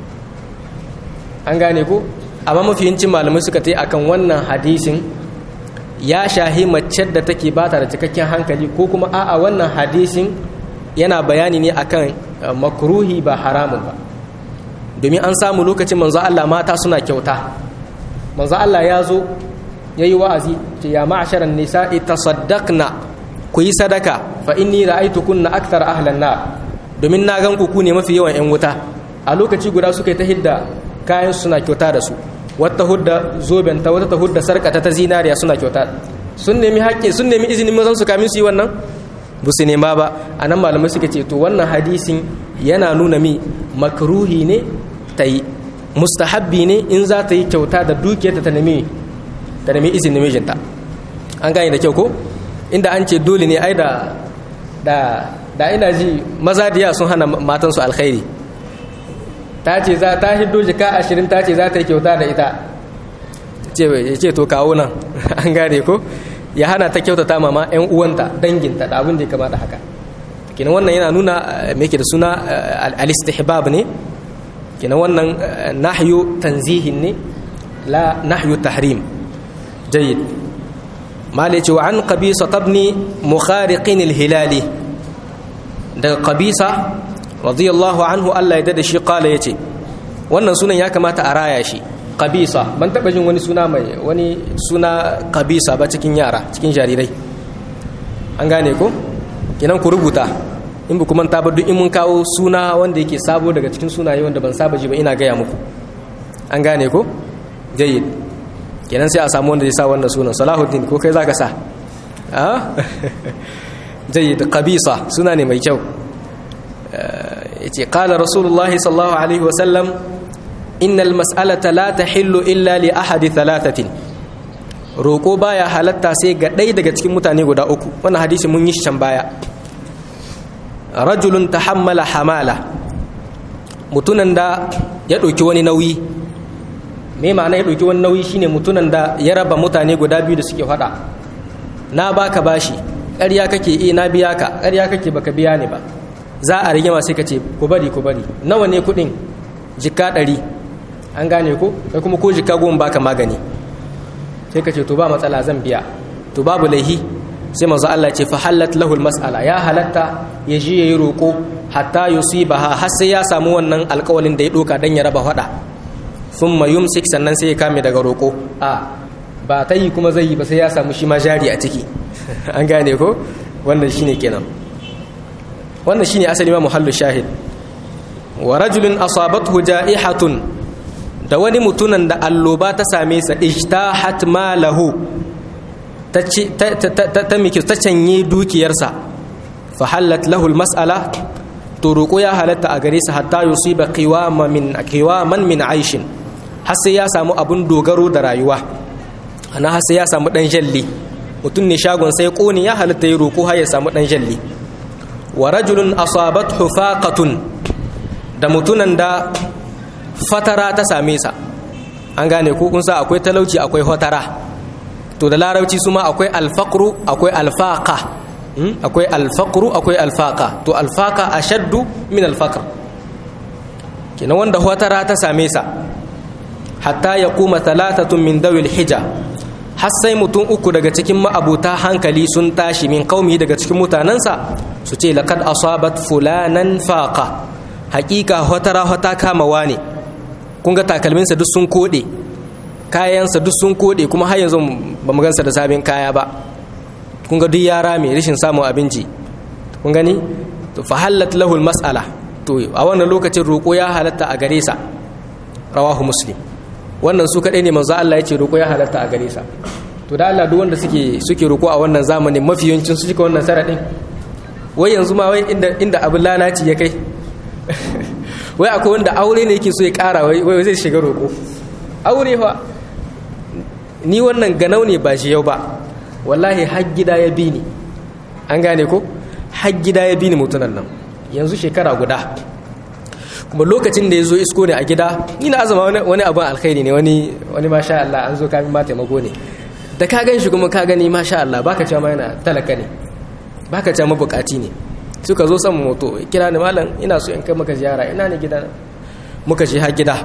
an gane ko. amma mafiyancin malamai suka tai akan wannan hadisin ya shahi mace da take bata da cikakken hankali, ko kuma a'a wannan hadisin yana bayani ne akan makruhi ba haramun ba. domin an samu lokacin manzo Allah mata suna kyauta, manzo Allah ya zo yayi wa'azi ce ya ma'asharan nisa'i tasaddaqna, ku yi sadaka fa inni ra'aytukunna akthar ahlan nar, domin na gan ku ne mafi yawan yan wuta. a lokaci guda suka yi ta hidda kayan suna kyauta da su, wata hudda zobenta, wata ta hudda sarkata ta zinariya suna kyauta. sun nemi haƙƙi, sun nemi izinin mazan su kamin su yi wannan, ba su nema ba. a nan malamai suka ce to wannan hadisin yana nuna mi makruhi ne ta yi, mustahabbi ne in za ta yi kyauta da dukiyarta ta nemi izinin mijinta, an gane da kyau ko. inda an ce dole ne ai da ina ji maza diya sun hana matansu alkhairi. ta ce za ta hiddo jika 20, ta ce za ta yi kyauta da ita, ce to kawo nan an gane ko. ya hana ta kyautata mama 'yan uwanta, danginta da abin da ya kamata haka. kenan wannan yana nuna me ke da suna al-istihbab ne, kenan wannan nahyu tanzihin ne la nahyu tahrim. jayyid. mali ce wa an qabisa tabni mukhariqin al-hilali, daga qabisa radiyallahu anhu Allah ya dada shi kala yace wannan sunan ya kamata a raya shi. qabisa ban taba jin wani suna qabisa ba cikin yara, cikin jarirai, an gane ko. kenan ku rubuta, in ba kuma ta ba duk in mun kawo suna wanda yake sabo daga cikin sunaye wanda ban saba ji ba ina gaya muku, an gane ko. jayyid. kenan sai a samu wanda zai sa wannan sunan. Salahuddin ko kai zaka sa? jayyid. qabisa suna ne mai kyau. yace qala rasulullahi sallallahu alaihi wasallam innal mas'alata la tahillu illa li ahadi thalathatin, roko baya halatta sai ga ɗaya daga cikin mutane guda uku. wannan hadisi mun yi shi can baya. rajulun tahammala hamala, mutunan da ya ɗauki wani nauyi. me ma'ana ya ɗauki wani nauyi? shine mutunan da ya raba mutane guda biyu da suke faɗa. na baka bashi, ƙarya kake, na biya ka, ƙarya kake baka biya ni ba. za a rigima sai ka ce ku bari nawa ne kuɗin? jika 100, an gane ko. kai kuma ko jika 10 baka magani, sai ka ce to ba matsala zan biya, to babu laihi. sai manzo Allah ya ce fa halat lahu almas'ala, ya halatta ya ji yayi roko hatta yusibaha, har sai ya samu wannan alƙawalin da ya doka dan ya raba fada. thumma yumsik, sannan sai ya kame daga roko. ba ta yi kuma zai yi ba, sai ya samu shi ma jari a ciki. an gane ko. wannan shine kenan, wannan shine asali ma muhallu shahid. wa rajulun asabathu ja'ihatun, da wani mutunan da alloba ta same sa, ijtahat malahu, ta canye dukiyarsa. fa halat lahu almas'ala, to roƙo ya halatta a gare sa hatta yusiba qiwaman min aishin, har sai ya samu abun dogaro da rayuwa, ana har sai ya samu dan jalli. mutum ne shagon sai ƙone, ya halatta ya roƙo har ya samu dan jalli. wa rajulun asabathu faqatun, da mutunan da fatara ta same sa, an gane ko kun sa akwai talauci akwai fatara, to da larabci su ma akwai alfaqru akwai alfaqa, akwai alfaqru akwai alfaqa, to alfaqa ashaddu min alfaqr. kina wanda fatara ta same sa, hatta yaquma thalathatun min dawil hija, har sai mutum uku daga cikin ma'abuta hankali sun tashi min qaumi daga cikin mutanansa su ce laqad asabat fulanan faqa, haqiqa fatara hata kama wane. kun ga takalminsa duk sun kode, kayansa duk sun kode, kuma har yanzu ba mu gansa da sabin kaya ba. kun ga duk yara mai rashin samun abinci, kun gani to fa halat lahu mas'ala, to a wannan lokacin roƙo ya halatta a gare sa. rawahu muslim. wannan su kadai ne manzo Allah ya ce roƙo ya halatta a gare sa. to da Allah duk wanda suke roƙo a wannan zamanin mafiyancin su cika wannan sharadin, wai yanzu ma wai inda abin lalaci ya kai wai akwai wanda aure ne yake so ya ƙara, wai zai shiga roƙo aure fa. ni wannan ganau ne ba shi yau ba, wallahi har gida ya bi ni, an gane ko, har gida ya bi ni mutunan nan yanzu shekara guda. kuma lokacin da ya zo isko ne a gida, ni na azama wani abin alkhairi ne, wani masha Allah an zo kamin ma taimako ne, da ka gan shi kuma ka gani masha Allah, baka cewa ma yana talaka ne, baka cewa mabukaci ne. suka zo saman moto, kira ni malam ina so in kai maka ziyara, ina ne gida, muka je har gida.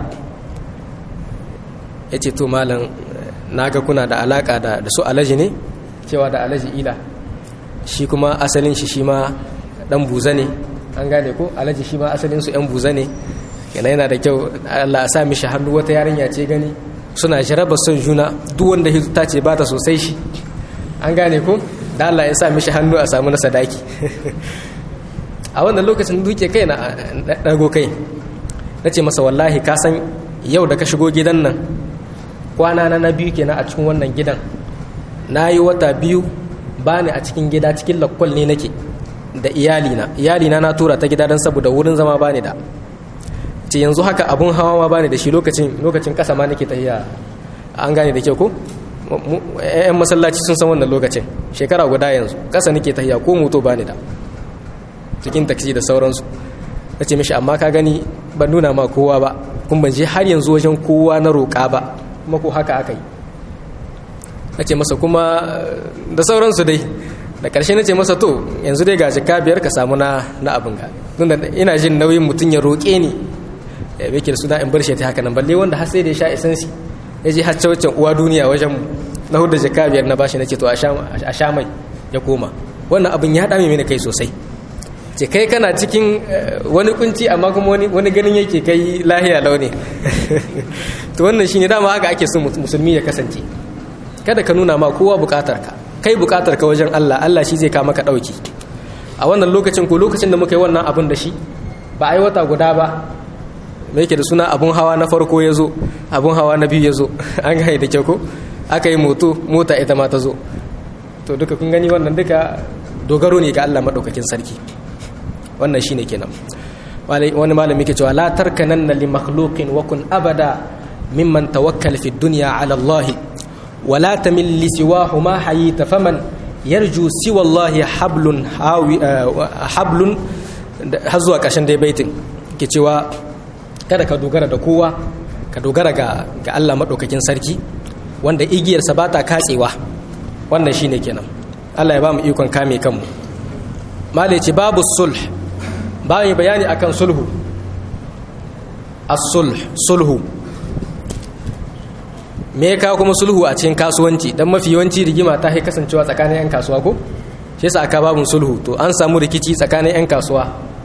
ya ce to malam na ga kuna da alaka da su alaji ne, cewa da alaji ila, shi kuma asalin shi ma dan buza ne, an gane ko, alaji shi ma asalin su yan buza ne. yana da kyau Allah ya sa mishi hannu, wata yarinya ce gani suna jaraba son juna, duk wanda hizu ta ce ba ta sosai shi, an gane ko, da Allah ya sa mishi hannu a samu na sadaki. a wannan lokacin duke kai na dago kai, na ce masa wallahi ka san yau da ka shigo gidan nan kwana na biyu kenan a cikin wannan gidan, na yi wata biyu ba ni a cikin gida, cikin lakwal ne nake da iyalina na tura ta gida don saboda wurin zama ba ni da. ce yanzu haka abun hawa ma ba ni da shi, lokacin kasa ma nake tafiya, an gane da kyau ko, yan masallaci sun san wannan lokacin, shekara guda yanzu kasa nake tafiya, ko moto ba ni da, cikin taksi da sauransu. na ce mishi amma ka gani ban nuna ma kowa ba, kuma ban je har yanzu wajen kowa na roƙa ba, kuma ko haka aka yi. na ce masa kuma da sauransu dai, da ƙarshe na ce masa to yanzu dai ga jika 5 ka samu na abin ga, tunda ina jin nauyin mutum ya roƙe ni ya yake da suna in bar shi ta haka nan, balle wanda har sai da ya sha isansi ya je har wancan uwa duniya wajen na hudu jika 5 na bashi, na ce to a sha mai ya koma. wannan abin ya dame mini kai sosai, ce kai kana cikin wani kunci amma kuma wani ganin yake kai lahiya launi. to wannan shine dama haka ake son musulmi ya kasance, kada ka nuna ma kowa bukatarka, kai bukatarka wajen Allah, Allah shi zai kama ka dauki. a wannan lokacin da muka yi wannan abin da shi ba a yi wata guda ba, mai yake da suna abun hawa na farko ya zo, abun hawa na biyu ya zo, an gani da kyau ko, aka yi mota ita ma ta zo. to duka kun gani wannan duka dogaro ne ga Allah maɗaukakin sarki. wannan shine kenan. wani malami ke cewa la tarkananna li makhluqin wa kun abada mimman tawakkal fi dunya ala Allah wa la tamil li siwahu ma hayita faman yarju siwa Allah hablun har zuwa ƙarshen dai baitin ke cewa kada ka dogara da kowa, ka dogara ga Allah maɗaukakin sarki wanda igiyarsa ba ta katsewa. wannan shine kenan. Allah ya ba mu ikon kame kanmu. malai ce babu sulh, bayan bayani akan sulhu. sulhu me ya kawo kuma sulhu a cikin kasuwanci, dan mafi yawanci rigima ta kasancewa tsakanin 'yan kasuwa ko, shi yasa aka babu sulhu. to an samu rikici tsakanin 'yan kasuwa,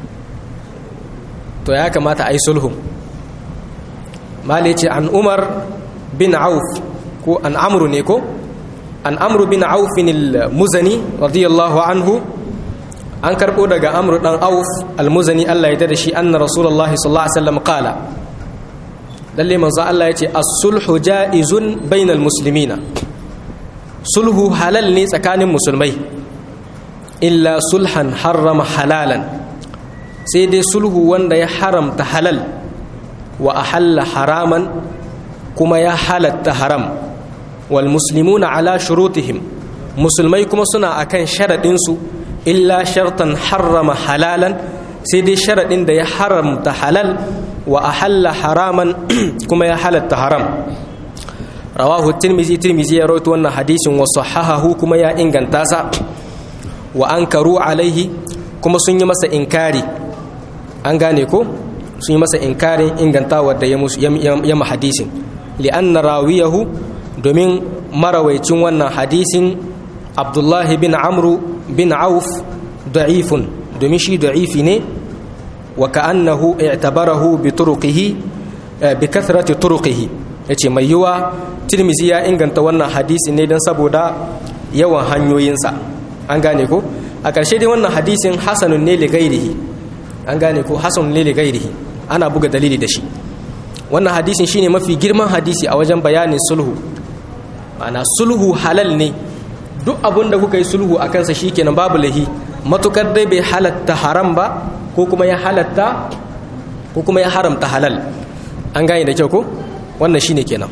to ya kamata a yi sulhu. malai ce an Umar bin Auf, ko an Amru ne ko, an Amru bin Auf al-Muzani radiyallahu anhu, an karbo daga Amru dan Auf al-Muzani Allah ya tada shi, anna Rasulullahi sallallahu alaihi wasallam qala, lalle manzo Allah ya ce as-sulhu jaizun bainal muslimina, sulhu halal ne tsakanin musulmai, illa sulhan harrama halalan, sai dai sulhu wanda ya haramta halal wa ahalla haraman kuma ya halatta haram wal muslimuna ala shurutihim musulmai kuma suna akan sharadin su illa shartan harrama halalan sai dai sharadin da ya haramta halal wa ahalla haraman kuma ya halatta haram rawahu tirmizi ya rawaito wannan hadisin wa sahahahu kuma ya inganta sa wa ankaru alaihi kuma sun yi masa inkari an gane ko sun yi masa inkarin ingantawa da ya ma hadisin li'anna rawiyahu domin marawaicin wannan hadisin abdullahi bin amru bin auf da'ifun domin shi da'ifi ne wa ka'annahu i'tabarahu bi turuqihi bi kathrati turuqihi yace mai yiwa tirmizi ya inganta wannan hadisi ne dan saboda yawan hanyoyinsa an gane ko a ƙarshe dai wannan hadisin hasanun ne li ghairihi an gane ko hasanun ne li ghairihi ana buga dalili da shi wannan hadisin shine mafi girman hadisi a wajen bayanin sulhu ma'ana sulhu halal ne duk abin da kuka yi sulhu a kansa shikenan babu lahi matukar dai bai halatta haram ba ko kuma ya halatta ko kuma ya haramta halal an gane da kyau ko wannan shine kenan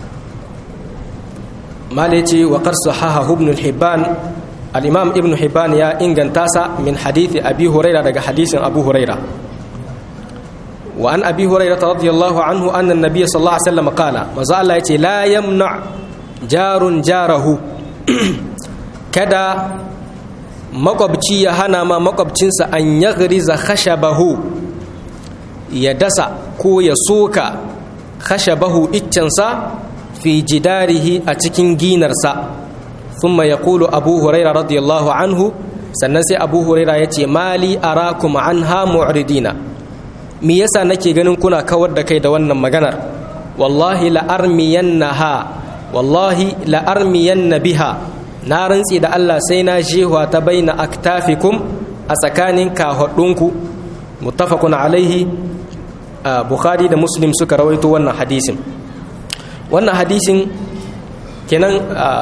malaci wa qad sahaha ibn al-hibban al-imam ibn hibban ya inganta sa min hadisi abi huraira daga hadisin abu huraira wa an abi huraira radiyallahu anhu anna an-nabiy sallallahu alaihi wasallam qala maza Allah yace la yamna jarun jarahu kada makwabci ya hana ma makwabcinsa an yaghriza khashabahu ya dasa ko ya soka khashabahu iccansa fi jidarihi a cikin ginarsa thumma yaqulu abu huraira radiyallahu anhu sannan sai abu huraira yace mali arakum anha mu'ridina me yasa nake ganin kuna kawar da kai da wannan maganar wallahi la armiyanna biha na rantsi da Allah sai na jehwa ta baina aktafikum a tsakanin kahudunku muttafaqun alaihi bukhari da muslim suka rawaito wannan hadisin kenan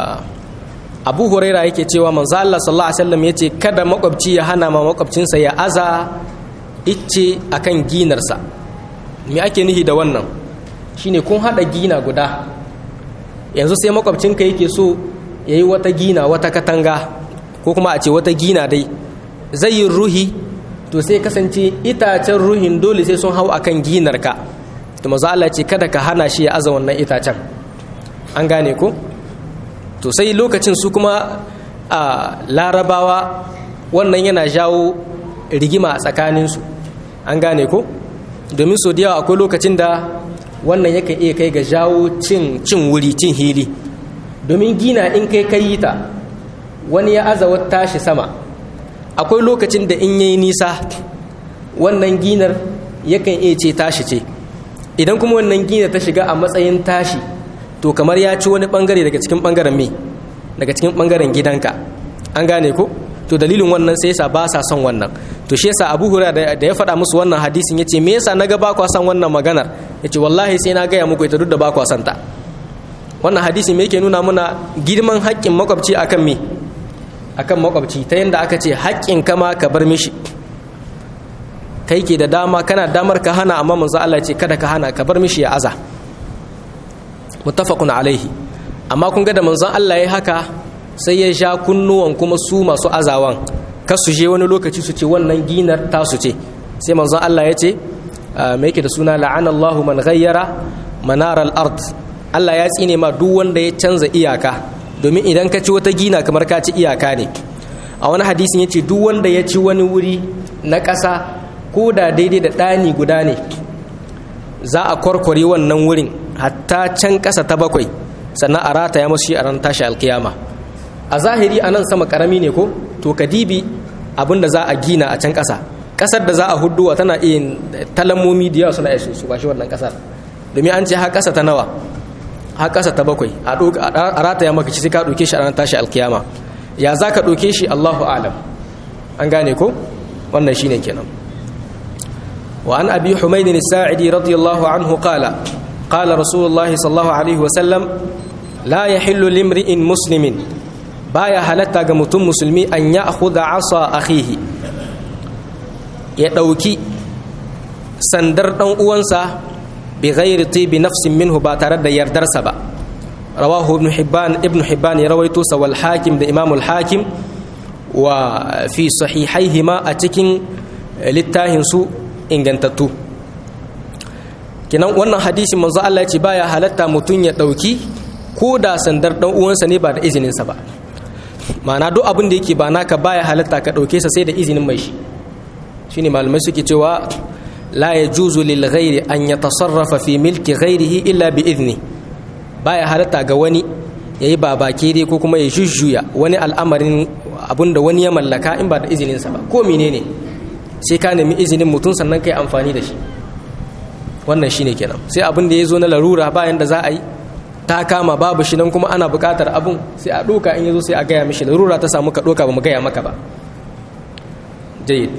abu huraira yake cewa manzo Allah sallallahu alaihi wasallam yace kada makwabci ya hana ma makwabcinsa ya aza icce akan ginarsa me ake nihi da wannan shine kun hada gina guda yanzu sai makwabcinka yake so yayi wata gina wata katanga ko kuma a ce wata gina dai zai yi ruhi to sai kasance itacen ruhin dole sai sun hau akan ginarka to manzo Allah ce kada ka hana shi ya aza wannan itacen an gane ko to sai lokacin su kuma a larabawa wannan yana jawo rigima a tsakaninsu an gane ko domin so da yawa akwai lokacin da wannan yakan iya kai ga jawo cin wuri cin hili domin gina in kai yi ta wani ya aza wata tashi sama akwai lokacin da in yayi nisa wannan ginar yakan iya ce tashi ce idan kuma wannan gina ta shiga a matsayin tashi to kamar ya ci wani bangare daga cikin bangaren me daga cikin bangaren gidanka an gane ko to dalilin wannan sai yasa ba sa son wannan to shi yasa Abu Hurairah da ya faɗa musu wannan hadisin yace me yasa naga ba kwa son wannan maganar yace wallahi sai na gaya muku ita duk da ba kwa son ta wannan hadisi me yake nuna muna girman haƙƙin makwabci akan me akan makwabci ta yanda aka ce haƙƙin kama ka bar mishi kai ke da dama kana damar ka hana amma manzo Allah ce kada ka hana ka bar mishi ya aza muttafaqun alaihi amma kun ga da manzon Allah yayi haka sai ya sha kunnuwan kuma su masu azawan kar su je wani lokaci su ce wannan ginar ta su ce sai manzon Allah ya ce me yake da suna la'anallahu man ghayyara manar al-ard Allah ya tsine ma duk wanda ya canza iyaka domin idan ka ci wata gina kamar ka ci iyaka ne a wani hadisin yace duk wanda ya ci wani wuri na ƙasa ko da daidai da ɗani guda ne za a kwarkware wannan wurin hatta can ƙasa ta 7 sannan a rataya masu shi a ran tashi alkiyama a zahiri a nan sama ƙarami ne ko to kadibi abinda za a gina a can ƙasa ƙasar da za a hudduwa tana iya talamomi da yawa suna iya su bashi wannan ƙasar domin an ce ha ƙasa ta nawa ha ƙasa ta 7 a rataya maka shi sai ka ɗauke shi a ran tashi alkiyama ya za ka ɗauke shi Allahu alam an gane ko wannan shine kenan وعن أبي حميد الساعدي رضي الله عنه قال رسول الله صلى الله عليه وسلم لا يحل لامرئ مسلم بايا حلتا ga mutum musulmi an ya'khudha asa akhihi ya ɗauki sandar ɗan uwansa bi ghairi tibi nafsin minhu ba tare da yardarsa ba. rawahu ibn hibban ya rawaito sa wal hakim da imamul hakim wa fi sahihaihima a cikin littafin su ingantattu. Kenan wannan hadisin manzo Allah ya ce baya halatta mutun ya ɗauki ko da sandar ɗan uwansa ne ba da izinin sa ba. Ma'ana duk abin da yake ba naka baya halatta ka ɗauke sa sai da izinin mai shi. Shine malamai suke cewa la yajuzu lil ghairi an yatasarrafa fi milki ghairihi illa bi idni. Baya halatta ga wani yayi babake dai ko kuma ya jujjuya wani al'amarin abinda wani ya mallaka in ba da izinin sa ba. Ko menene sai ka nemi izinin mutum sannan kai amfani da shi. Wannan shine kenan. Sai abin da yazo na larura bayan da za a yi ta kama babu shi nan kuma ana buƙatar abun sai a doka in yazo sai a gaya mishi larura ta samu ka doka ba mu gaya maka ba. Jayyid.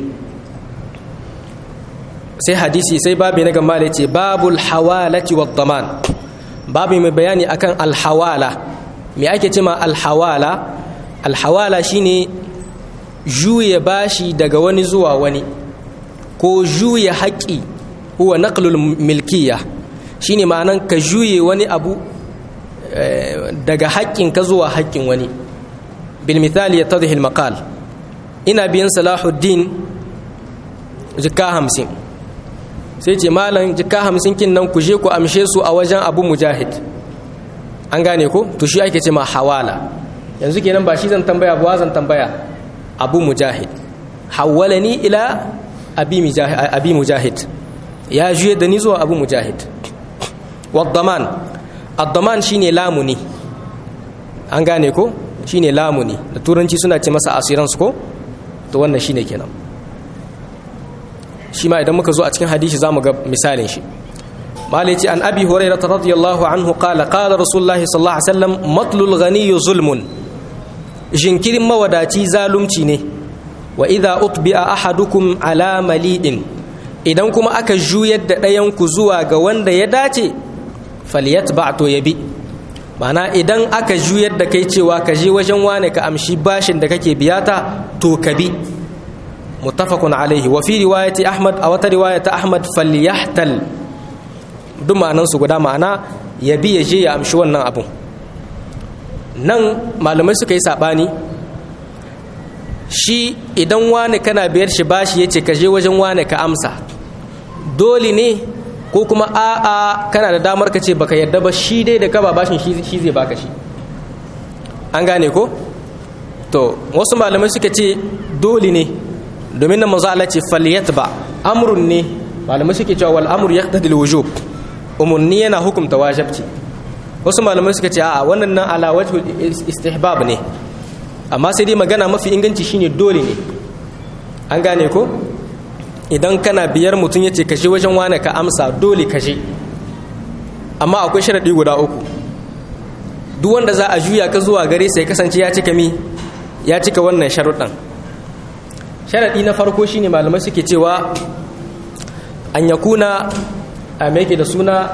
Sai hadisi sai babu na gamba da ce babul hawalati wad daman. Babu mai bayani akan alhawala. Me ake ce ma alhawala? Alhawala shine juye bashi daga wani zuwa wani ko juye haƙi huwa naqlul milkiyya shine ma'anan ka juye wani abu daga haƙƙin ka zuwa haƙƙin wani. Bil misali yatadhi al maqal. Ina biyan Salahuddin jikka 50 sai ce malam jikka 50 kin nan ku je ku amshe su a wajen Abu Mujahid. An gane ko to shi ake ce ma hawala. Yanzu kenan ba shi zan tambaya ba zan tambaya Abu Mujahid hawalani ila Abi Mujahid ya juye da ni zuwa Abu Mujahid. Wad-daman ad-daman shine lamuni. An gane ko shine lamuni da turanci suna ce masa assurance ko to wannan shine kenan. Shi ma idan muka zo a cikin hadisi zamu ga misalin shi. Malai ce an Abi Hurairah radiyallahu anhu qala Rasulullahi sallallahu alaihi wasallam matlul ghani zulmun. Jinkirin mawadaci zalunci ne. Wa idha utbi'a ahadukum ala malidin idan kuma aka juyar da ɗayan ku zuwa ga wanda ya dace falyatba to yabi. Ma'ana idan aka juyar da kai cewa ka je wajen wane ka amshi bashin da kake biyata to ka bi. Muttafaqun alaihi wa fi riwayati Ahmad aw ta riwayati Ahmad falyahtal. Duk ma'anan su guda ma'ana yabi ya je ya amshi wannan abun. Nan malamai suka yi sabani shi idan wane kana biyar shi bashi yace ka je wajen wane ka amsa dole ne ko kuma a'a kana da damar ka ce baka yarda ba shi dai da ka ba bashin shi zai baka shi. An gane ko to wasu malamai suka ce dole ne domin nan manzo Allah ce falyatba amrun ne malamai suke cewa wal amru yaqtadi al wujub umurni yana hukunta wajibci. Wasu malamai suka ce a'a wannan nan ala wajhul istihbab ne amma sai dai magana mafi inganci shine dole ne. An gane ko idan kana biyar mutum yace kashe wajen wane ka amsa dole kashe amma akwai sharadi guda uku. Duk wanda za a juya ka zuwa gare sai kasance ya cika wannan sharuɗan. Sharadi na farko shine malamai suke cewa an yakuna a meke da suna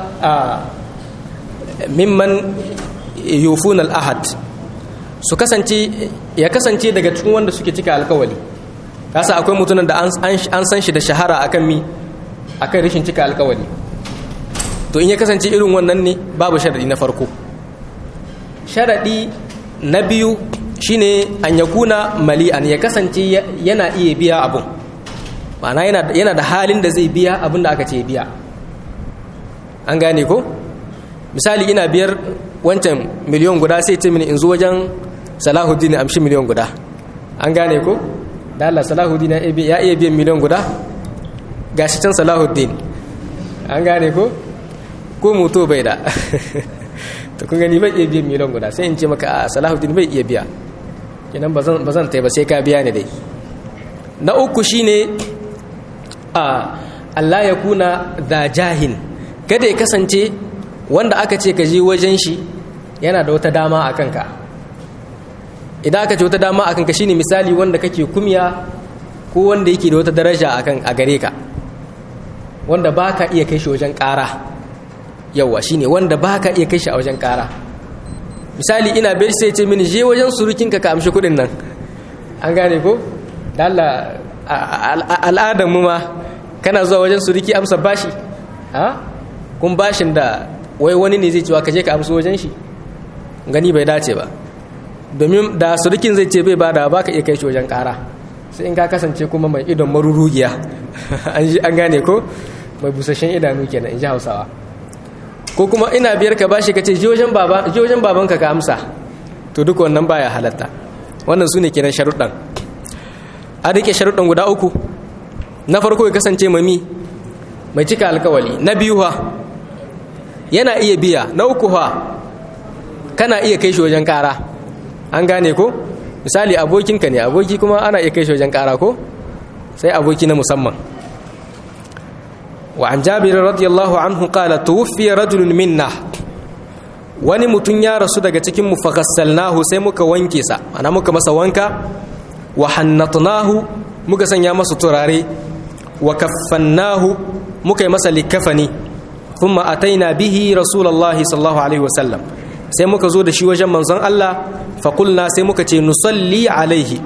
mimman yufuna al-ahad su ya kasance daga cikin wanda suke cika alkawali. Kasa akwai mutumin da an san shi da shahara akan rashin cika alkawali to in ya kasance irin wannan ne babu sharadi na farko. Sharadi na biyu shine an yakuna mali'an ya kasance yana iya biya abun ma'ana yana da halin da zai biya abun da aka ce biya. An gane ko misali ina biyar wancan miliyon guda sai ce mini in zo wajen Salahuddin amshi miliyon guda. An gane ko da Allah Salahuddin ya iya biyan miliyon guda gashi can Salahuddin. An gane ko mutu bai da to kun gani bai iya biyan miliyon guda sai in ce maka a Salahuddin bai iya biya kenan bazan tai ba sai ka biya ni dai. Na uku shine Allah ya kuna da jahin kada ya kasance wanda aka ce ka je wajen shi yana da wata dama a kanka. Idan aka ce wata dama a kanka shine misali wanda kake kumya ko wanda yake da wata daraja a gare ka wanda baka iya kai shi wajen ƙara. Yawa shine wanda baka iya kai shi a wajen ƙara. Misali ina bai sai ce mini je wajen surukinka ka amshi kuɗin nan. An gane ko da Allah al'adar mu ma kana zuwa wajen suriki amsa bashi kun bashin da wai wani ne zai cewa ka je ka amsa wajen shi gani bai dace ba, domin da surikin zai ce bai bada ba ka iya kai shi wajen kara, sai in ka kasance kuma mai idon marurugiya an gane ko mai busasshen idanu kenan in ji Hausawa. Ko kuma ina biyar ka bashi ka ce je wajen babanka ka amsa, to duk wannan baya halatta. Wannan su ne kenan sharuɗan. A rike sharuɗan guda uku. Na farko ya kasance mai cika alkawali. Na biyu yana iya biya. Na uku kana iya kai shi wajen ƙara. An gane ko? Misali abokinka ne, aboki kuma ana iya kai shi wajen ƙara ko? Sai aboki na musamman. Wa an Jabir radiyallahu anhu qala tuwfiya rajulun minna, wani mutum ya rasu daga cikin mu faghassalnahu, sai muka wanke sa, ana muka masa wanka, wa hannatnahu, muka sanya masa turare, wa kaffannahu, muka yi masa likafani, thumma ataina bihi rasulullahi sallallahu alaihi wasallam, sai muka zo da shi wajen manzon Allah, fa qulna, sai muka ce tusalli alaihi,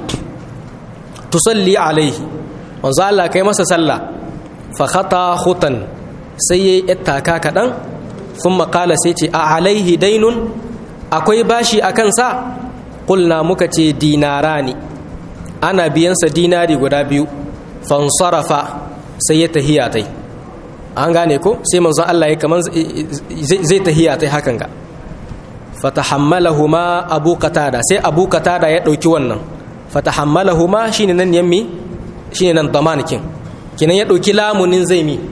manzon Allah kai masa sallah. Fa khata khutan, sai yayi ittaka kadan, thumma qala, sai ce a alaihi dainun, akwai bashi akan sa? Qulna, muka ce dinarani, ana biyan sa dinari guda biyu. Fansarafa, sai ya tahiyatai. An gane ko? Sai manzon Allah ya kaman zai tahiyatai hakan ga. Fatahammalahuma Abu Qatada, sai Abu Qatada ya dauki wannan. Fatahammalahuma shine nan yammi, shine nan damanikin. Kinan ya ɗauki lamunin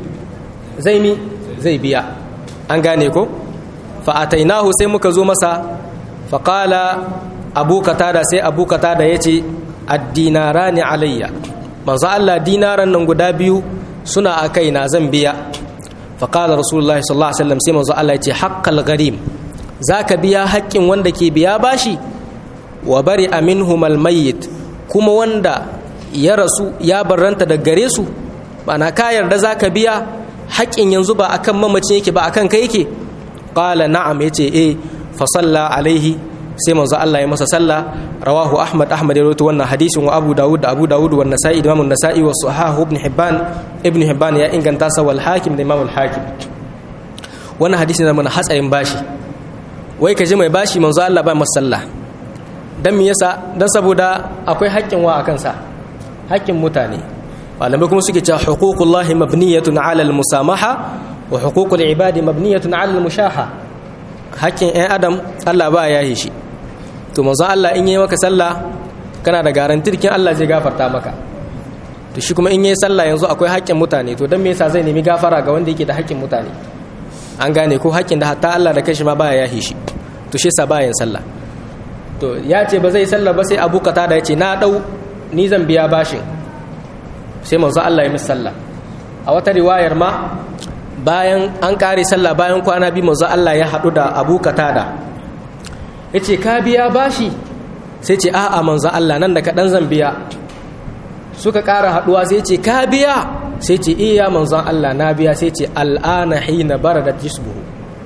zai biya. An gane ko? Fa'atainahu, sai muka zo masa, faƙala Abu Qatada, sai Abu Qatada ya ce addinarani alayya, manzo Allah dinaran nan guda biyu suna a kai na zan biya. Faƙala Rasulullahi sallallahu alaihi wasallam, sai manzo Allah ya ce haqqal gharim, zaka biya haƙƙin wanda ke biya bashi, wa bari aminhumal mayyit, kuma wanda ya rasu ya barranta da gare su, bana ka yarda zaka biya haƙin yanzu ba akan mamacin yake ba akan kai yake? Qala na'am, yace fa salla alaihi, sai manzo Allah ya masa salla. Rawahu Ahmad ya rawaito wannan hadisin, wa Abu Dawud wa Nasa'i, Imam an-Nasa'i wa Sahahu Ibn Hibban ya inganta sa, wal Hakim da Imam al-Hakim. Wannan hadisin da mana hatsarin bashi, wai kaje mai bashi manzo Allah ba masa salla, dan me yasa? Dan saboda akwai haƙin wa akan sa, haƙin mutane. Malamai kuma suke cewa huququllahi mabniyatun 'ala al-musamaha wa huququl ibadi mabniyatun 'ala al-mushaha. Hakkin ɗan adam Allah ba ya yi shi. To manzo Allah in yayi maka sallah kana da garantir kin Allah zai gafarta maka. To shi kuma in yayi sallah yanzu akwai haƙƙin mutane, to dan me yasa zai nemi gafara ga wanda yake da haƙƙin mutane? An gane ko? haƙƙin da hatta Allah da kanshi ma ba ya yi shi. To shi yasa ba yin sallah. To ya ce ba zai sallah ba, sai Abu Qatada ya ce na ni zan biya bashin. Sai manzo Allah ya misa sallah. A wata riwayar ma bayan an kare sallah, bayan kwana biyu manzo Allah ya haɗu da Abu Qatada, yace ka biya bashi? Sai ce a'a manzo Allah, nan da kaɗan zan biya. Suka ƙara haɗuwa, sai ce ka biya? Sai ce iya manzo Allah na biya. Sai ce al'ana hina baradat jisbuhu,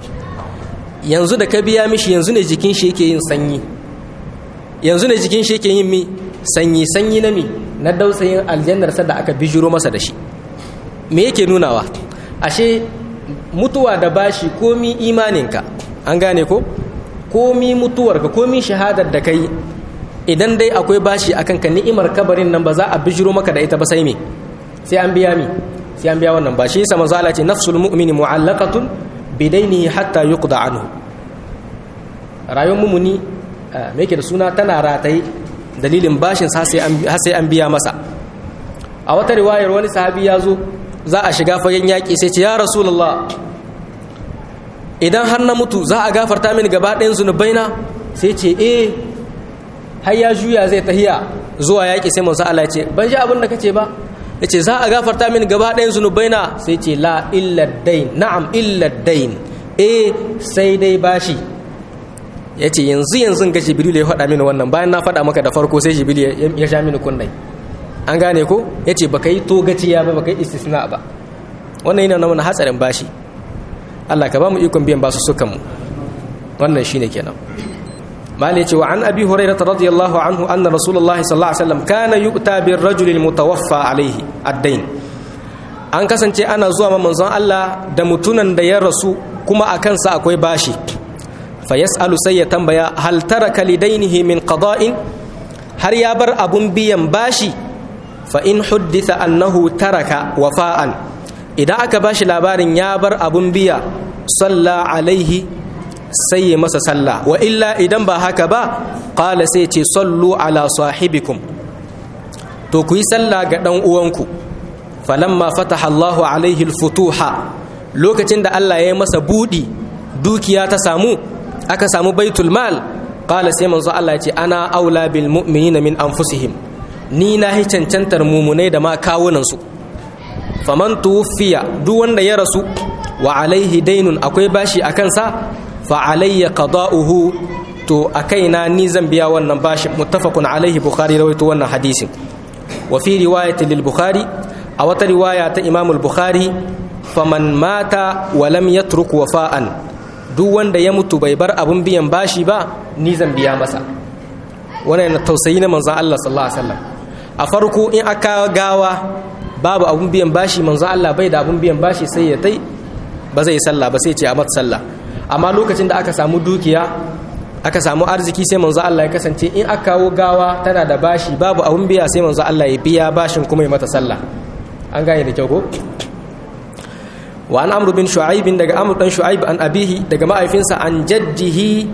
yanzu da ka biya mishi yanzu ne jikin shi yake yin sanyi, yanzu ne jikin shi yake yin sanyi na na dausayin aljannarsa da aka bijiro masa da shi. Me yake nunawa? Ashe mutuwa da bashi komi imaninka, an gane ko? Komi mutuwarka, komi shahadar da kai, idan dai akwai bashi akan ka, ni'imar kabarin nan ba za a bijiro maka da ita ba, sai me? Sai an biya sai an biya wannan bashi. Yasa manzo Allah ce nafsul mu'mini mu'allaqatun bidainihi hatta yuqda anhu. Rayuwar mumuni me yake da suna, tana rataye dalilin bashin sa sai an biya masa. A wata riwayar wani sahabi ya zo za a shiga fagen yaƙi, sai ce ya Rasulullah, idan har na mutu za a gafarta mini gaba ɗayan zunubaina? Sai ce har ya juya zai tahiya zuwa yaƙi, sai manzo Allah ya ce ban ji abin da kace ba. Ya ce za a gafarta mini gaba ɗayan zunubaina? Sai ce la illa dain, na'am illa dain, sai dai bashi. Ya ce yanzu ga Jibril ya faɗa mini wannan, bayan na faɗa maka da farko sai Jibril ya sha mini kunnai. An gane ko? Ya ce baka yi togaciya ba, baka yi istisna ba. Wannan yana nuna hatsarin bashi. Allah ka ba mu ikon biyan basu sukan mu. Wannan shine kenan. malai ce wa an abi hurairah radiyallahu anhu anna rasulullah sallallahu alaihi wasallam kana yu'ta bir rajul al mutawaffa alaihi ad-dain. An kasance ana zuwa ma manzon Allah da mutunan da ya rasu kuma a kansa akwai bashi, fa yas'alu sai ya tambaya hal taraka lidainihi min qada'in, har ya bar abun biyan bashi. Fa in hudditha annahu taraka wafa'an, idan aka bashi labarin ya bar abun biya, salla alaihi sai ya masa sallah, wa illa idan ba haka ba qala sai ce sallu ala sahibikum, to ku yi sallah ga dan uwanku. Falamma fataha Allahu alaihi al-futuha, lokacin da Allah ya yi masa budi, dukiya ta samu, aka samu baitul mal, qala sai manzo Allah ya ce ana aula bil mu'minina min anfusihim, ni na hi cancantar mumunai da ma kawunan su. Faman tuwfiya, duk wanda ya rasu wa alaihi dainun, akwai bashi akan sa, fa alayya qada'uhu, to akaina ni zan biya wannan bashi. Muttafaqun alaihi, bukhari rawaito wannan hadisin. Wa fi riwayati lil bukhari, a wata riwaya ta imamul bukhari, faman mata wa lam yatruk wafa'an, duk wanda ya mutu bai bar abun biyan bashi ba, ni zan biya masa. Wannan tausayi na manzon Allah sallallahu alaihi wasallam. A farko in aka gawa babu abun biyan bashi, manzon Allah bai da abun biyan bashi, sai ya tai ba zai sallah ba, sai ce a mata sallah. Amma lokacin da aka samu dukiya, aka samu arziki, sai manzon Allah ya kasance in aka kawo gawa tana da bashi babu abun biya, sai manzon Allah ya biya bashin kuma ya mata sallah. An gane da kyau ko? Wa an amru bin shu'aib, daga amru dan shu'aib, an abihi, daga ma'aifinsa, an jaddihi,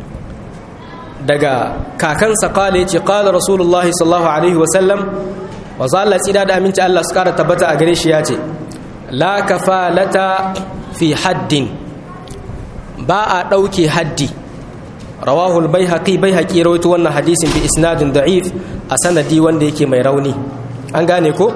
daga kakansa, qala yace qala rasulullahi sallallahu alaihi wa sallam, wa zalla tsida da aminci Allah su kara tabbata a gare shi yace la kafalata fi haddin, ba a dauke haddi. Rawahu al-baihaqi, baihaqi rawaito wannan hadisin bi isnadin da'if, a sanadi wanda yake mai rauni. An gane ko?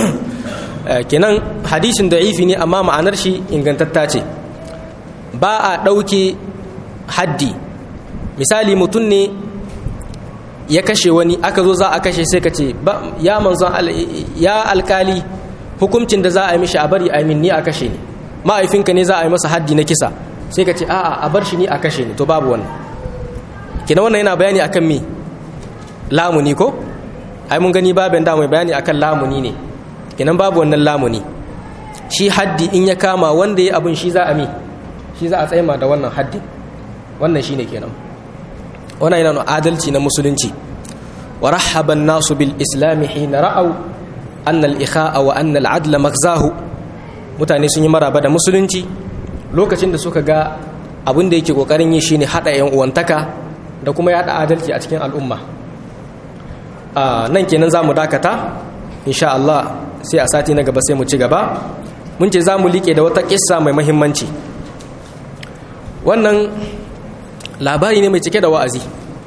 Kenan hadisin da'ifi ne amma ma'anar shi ingantatta ce. Ba a ɗauke haddi. Misali mutum ne ya kashe wani, aka zo za a kashe, sai ka ce ya manzon ya alkali, hukuncin da za a yi mishi a bari a yi min, ni a kashe ni. Ma'aifinka ne za a yi masa haddi na kisa, sai ka ce a'a a bar shi ni a kashe ni, to babu wannan. Kenan wannan yana bayani akan me? Lamuni ko? Ai mun gani babin da mai bayani akan lamuni ne. Kenan babu wannan lamuni. Shi haddi in ya kama wanda ya abun shi za a mi, shi za a tsayma da wannan haddi. Wannan shine kenan. Wannan yana adalci na musulunci. Wa rahhaba an-nasu bil islam hina ra'aw anna al-ikha'a wa anna al-'adla maghzahu. Mutane sun yi maraba da musulunci lokacin da suka ga abin da yake kokarin yi shine hada yan uwantaka da kuma yada adalci a cikin al'umma. Nan kenan zamu dakata, insha Allah sai a sati na gaba sai mu ci gaba. Mun ce zamu like da wata kissa mai muhimmanci. Wannan labari ne mai cike da wa'azi.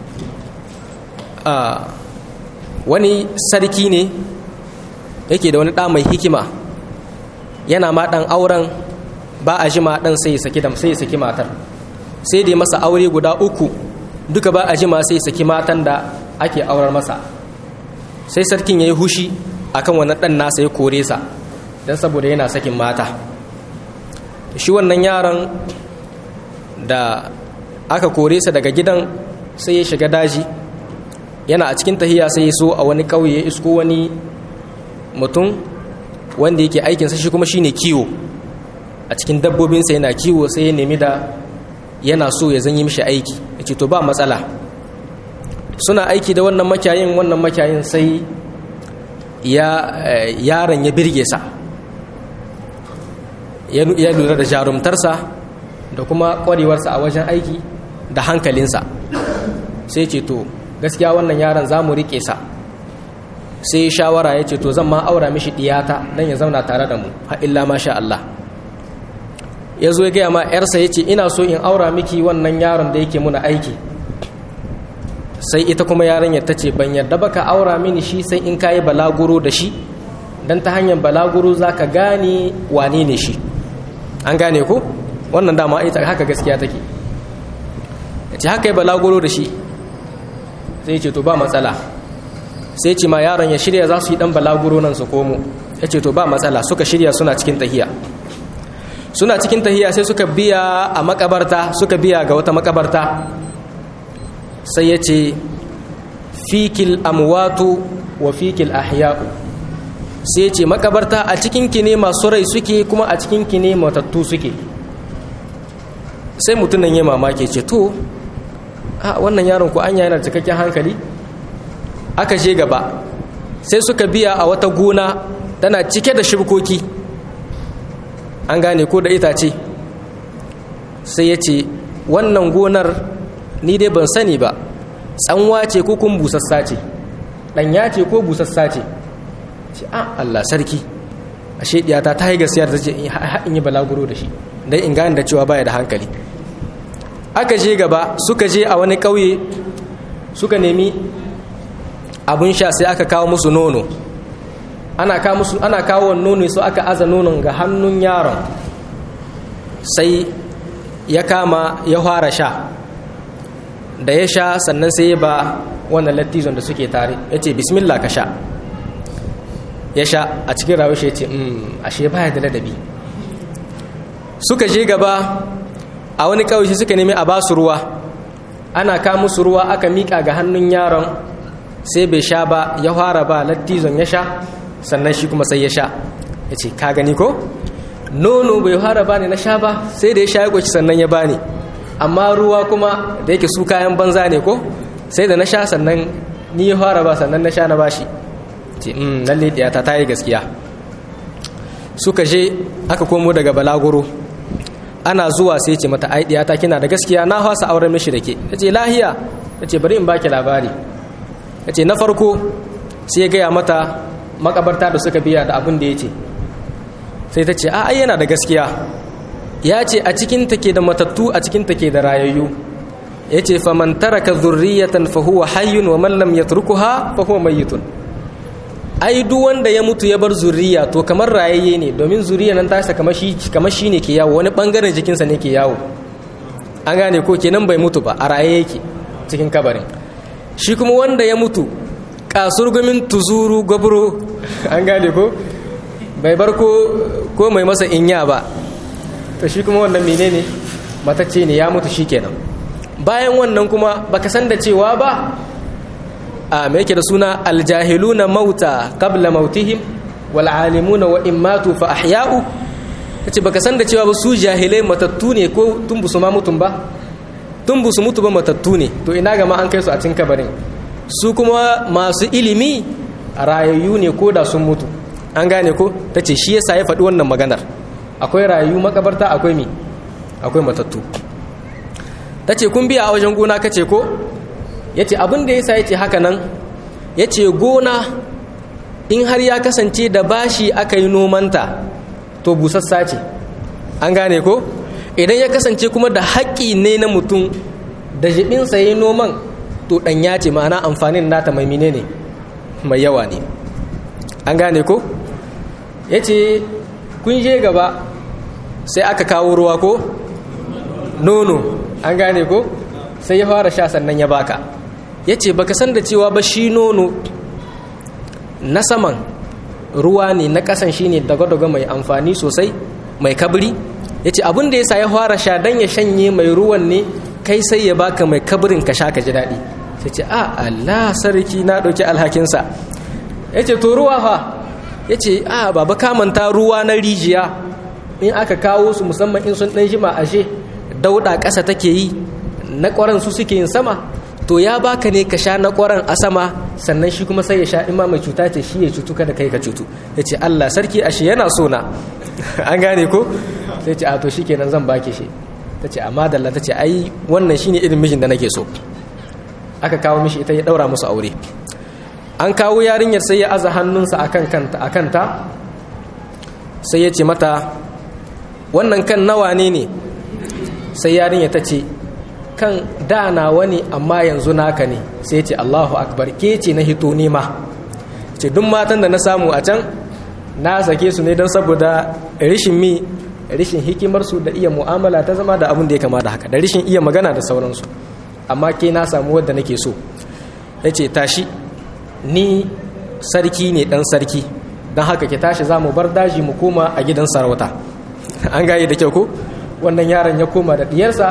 Wani sarki ne yake da wani ɗa mai hikima, yana ma ɗan auren, ba a jima ɗan sai ya saki matar. Sai dai masa aure guda 3, duka ba a jima sai ya saki matan da ake aurar masa. Sai sarkin ya yi hushi akan wannan ɗan nasa, ya kore sa don saboda yana sakin mata. Shi wannan yaron da aka kore sa daga gidan, sai ya shiga daji, yana a cikin tahiya sai ya so a wani ƙauye, ya isko wani mutum wanda yake aikinsa shi kuma shine kiwo. A cikin dabbobinsa yana kiwo, sai ya nemi da yana so ya zanyi mishi aiki. Ya ce to ba matsala. Suna aiki da wannan makiyayin sai yaron ya birge sa, ya lura da jarumtarsa da kuma ƙwarewarsa a wajen aiki da hankalinsa. Sai ce to gaskiya wannan yaron za mu riƙe sa. Sai shawara ya ce to zan ma aura mishi ɗiyata don ya zauna tare da mu har illa masha Allah. Ya zo ya gaya ma 'yarsa, ya ce ina so in aura miki wannan yaron da yake muna aiki. Sai ita kuma yarinyar ta ce ban yarda ba ka aura mini shi sai in kayi balaguro da shi, don ta hanyar balaguro za ka gane wane ne shi. An gane ko? Wannan dama ita haka gaskiya take. Ya ce haka yi balaguro da shi. Sai ce to ba matsala. Sai ce ma yaron ya shirya za su yi dan balaguro nan su komo. Ya ce to ba matsala. Suka shirya, suna cikin tahiya sai suka biya a makabarta, suka biya ga wata makabarta. sai ya ce fikil amwatu wa fikil ahya'u, sai ya ce makabarta a cikinki ne masu rai suke kuma a cikinki ne matattu suke. sai mutum nan ya mamake ce to wannan yaron ku anya yana cikakken hankali. Aka je gaba sai suka biya a wata gona tana cike da shibkoki, an gane ko da itace. sai ya ce wannan gonar ni dai ban sani ba tsanwa ce ko kun busassa ce, ɗanya ce ko busassa ce. ce Allah sarki, ashe diyata ta yi gaskiya ta ce in yi balaguro da shi dan in gane da cewa baya da hankali. Aka je gaba suka je a wani ƙauye suka nemi abun sha, sai aka kawo musu nono. ana kawo nono, so aka aza nonon ga hannun yaron, sai ya kama ya fara sha. Da ya sha sannan sai ya ba wannan lattizon da suke tare, ya ce bismillah ka sha. Ya sha a cikin rawar shi ya ce ashe baya da ladabi. Suka je gaba a wani ƙauye suka nemi a ba su ruwa, ana kawo musu ruwa aka miƙa ga hannun yaron, sai bai sha ba, ya fara ba lattizon ya sha, sannan shi kuma sai ya sha. Ya ce ka gani ko nono bai fara bani na sha ba, sai da ya sha ya ƙoci sannan ya bani, amma ruwa kuma da yake su kayan banza ne ko, sai da na sha sannan ni ya fara ba sannan na sha na bashi. Ce lalle ɗiyata ta yi gaskiya. Suka je aka komo daga balaguro, ana zuwa sai ce mata ai ɗiyata kina da gaskiya, na hasa auren mishi da ke. Ta ce lahiya. Ta ce bari in baki labari. Ta ce na farko sai ya gaya mata makabarta da suka biya da abin da ya ce. Sai ta ce ai yana da gaskiya, ya ce a cikin take da matattu a cikin take da rayayyu. Ya ce faman taraka zurriyatan fa huwa hayyun wa man lam yatrukuha fa huwa mayyitun. Ai duk wanda ya mutu ya bar zuriya to kamar rayayye ne, domin zuriya nan ta kamar shi ne ke yawo, wani bangaren jikinsa ne ke yawo, an gane ko, kenan bai mutu ba, a raye yake cikin kabarin. Shi kuma wanda ya mutu kasurgumin tuzuru gwabro, an gane ko, bai bar ko mai masa inya ba, to shi kuma wannan menene matacce ne, ya mutu shi kenan. Bayan wannan kuma baka san da cewa ba me yake da suna aljahiluna mauta qabla mautihim wal alimuna wa in matu fa ahya'u. kace baka san da cewa ba su jahilai matattu ne ko tun busu ma mutum ba, tun busu mutu ba matattu ne, to ina ga ma an kai su a cikin kabarin. Su kuma masu ilimi rayayyu ne ko da sun mutu, an gane ko. tace shi yasa ya faɗi wannan maganar, akwai rayayyu makabarta akwai matattu. tace kun biya a wajen gona, kace ko. yace abin da yasa yace haka nan, yace gona in har ya kasance da bashi aka yi nomanta to busassa ce, an gane ko. idan ya kasance kuma da haƙƙi ne na mutum da jibinsa ya yi noman to ɗanya ce, ma'ana amfanin nata mai mine ne, mai yawa ne, an gane ko. yace kun je gaba sai aka kawo ruwa ko nono, an gane ko, sai ya fara sha sannan ya baka. ya ce baka san da cewa ba shi nono na saman ruwa ne, na ƙasan shi ne daga-daga mai amfani sosai, mai kabri. ya ce abin da ya sa ya fara sha don ya shanye mai ruwan ne, kai sai ya baka mai kabrin ka sha ka ji daɗi. sai ce Allah sarki, na ɗauki alhakinsa. ya ce to ruwa fa. ya ce baba kamanta ruwa na rijiya in aka kawo su, musamman in sun ɗan jima ashe dauɗa ƙasa take yi, na ƙwaran su suke yin sama, to ya baka ne ka sha na ƙwaran a sama, sannan shi kuma sai ya sha, in ma mai cuta ce shi ya cutu kada kai ka cutu. ya ce Allah sarki, ashe yana so na. an gane ko. sai ce to shi kenan zan baki shi. ta ce amma dalla, ta ce ai wannan shi ne irin mijin da nake so. aka kawo mishi ita, ya ɗaura musu aure. an kawo yarinyar sai ya aza hannunsa a kanta, sai ya ce mata wannan kan nawa ne. sai yarinya ta ce kan da nawa ne amma yanzu naka ne. sai ce Allahu akbar, ke ce na hito nema. ce duk matan da na samu a can na sake su ne don saboda rishin hikimarsu da iya mu'amala ta zama da abin da ya kama da haka, da rishin iya magana da sauransu, amma ke na samu wadda nake so. ya ce tashi, ni sarki ne dan sarki, don haka ki tashi, za mu bar daji mu koma a gidan sarauta. an gaye da kyau ko. wannan yaron ya koma da diyarsa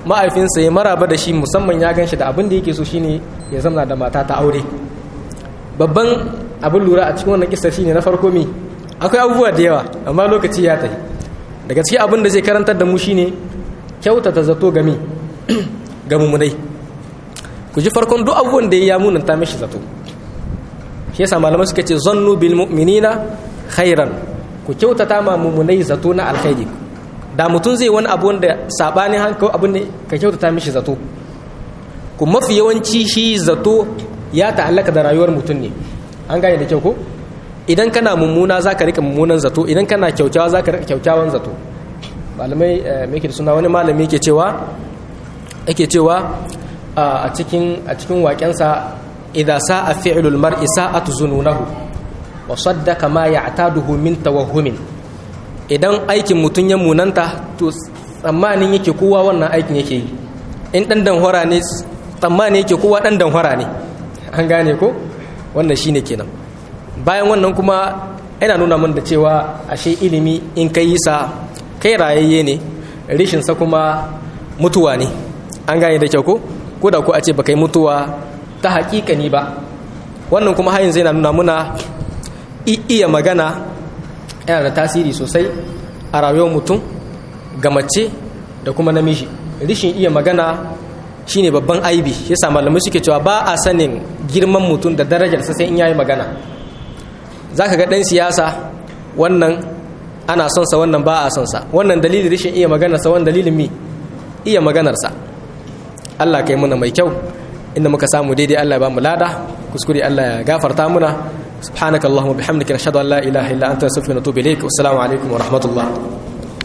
ma'aifinsa ya maraba da shi, musamman ya gan shi da abin da yake so shine ya zama da mata ta aure. Babban abin lura a cikin wannan kissa shine na farko mi akwai abubuwa da yawa amma lokaci ya tafi. Daga cikin abin da zai karantar da mu shine kyautata zato ga mummunai. Ku ji farkon duk abubuwan da ya munanta mishi zato. Shi yasa malamai suka ce zannu bil mu'minina khairan, ku kyautata ma mummunai zato na alkhairi. Da mutum zai wani abu wanda sabanin hankali abin ne ka kyautata mishi zato. Ku mafi yawanci shi zato ya ta'allaka da rayuwar mutum ne. An gane da kyau ko? Idan kana mummuna za ka rika mummunan zato, idan kana kyaukyawa za ka rika kyaukyawan zato. Malamai me yake da suna, wani malami yake cewa a cikin waƙensa, idza sa'a fi'lul mar'i sa'atu zununahu wa saddaqa ma ya'taduhu min tawahhumin. Idan aikin mutun ya munanta to tsammanin yake kowa wannan aikin yake yi. In dan danhwara ne tsammanin yake kowa dan danhwara ne. An gane ko? Wannan shine kenan. Bayan wannan kuma yana nuna min da cewa ashe ilimi in kai yi sa kai rayayye ne, rishin sa kuma mutuwa ne. An gane da kyau ko da ku a ce baka yi mutuwa ta hakikani ba. Wannan kuma hayin zai na nuna muna iya magana yana da tasiri sosai a rayuwar mutum, ga mace da kuma namiji. Rishin iya magana shine babban aibi. Yasa malamai suke cewa ba a sanin girman mutum da darajarsa sai in yayi magana. Zaka ga dan siyasa, wannan ana son sa, wannan ba a son sa. Wannan dalilin rishin iya maganarsa, wannan dalilin mi iya maganarsa. Allah kai muna mai kyau, inda muka samu daidai Allah ya ba mu lada, kuskure Allah ya gafarta muna. subhanakallahumma bihamdika nashhadu an la ilaha illa anta nastaghfiruka wa natubu ilaik. Assalamu alaikum wa rahmatullah.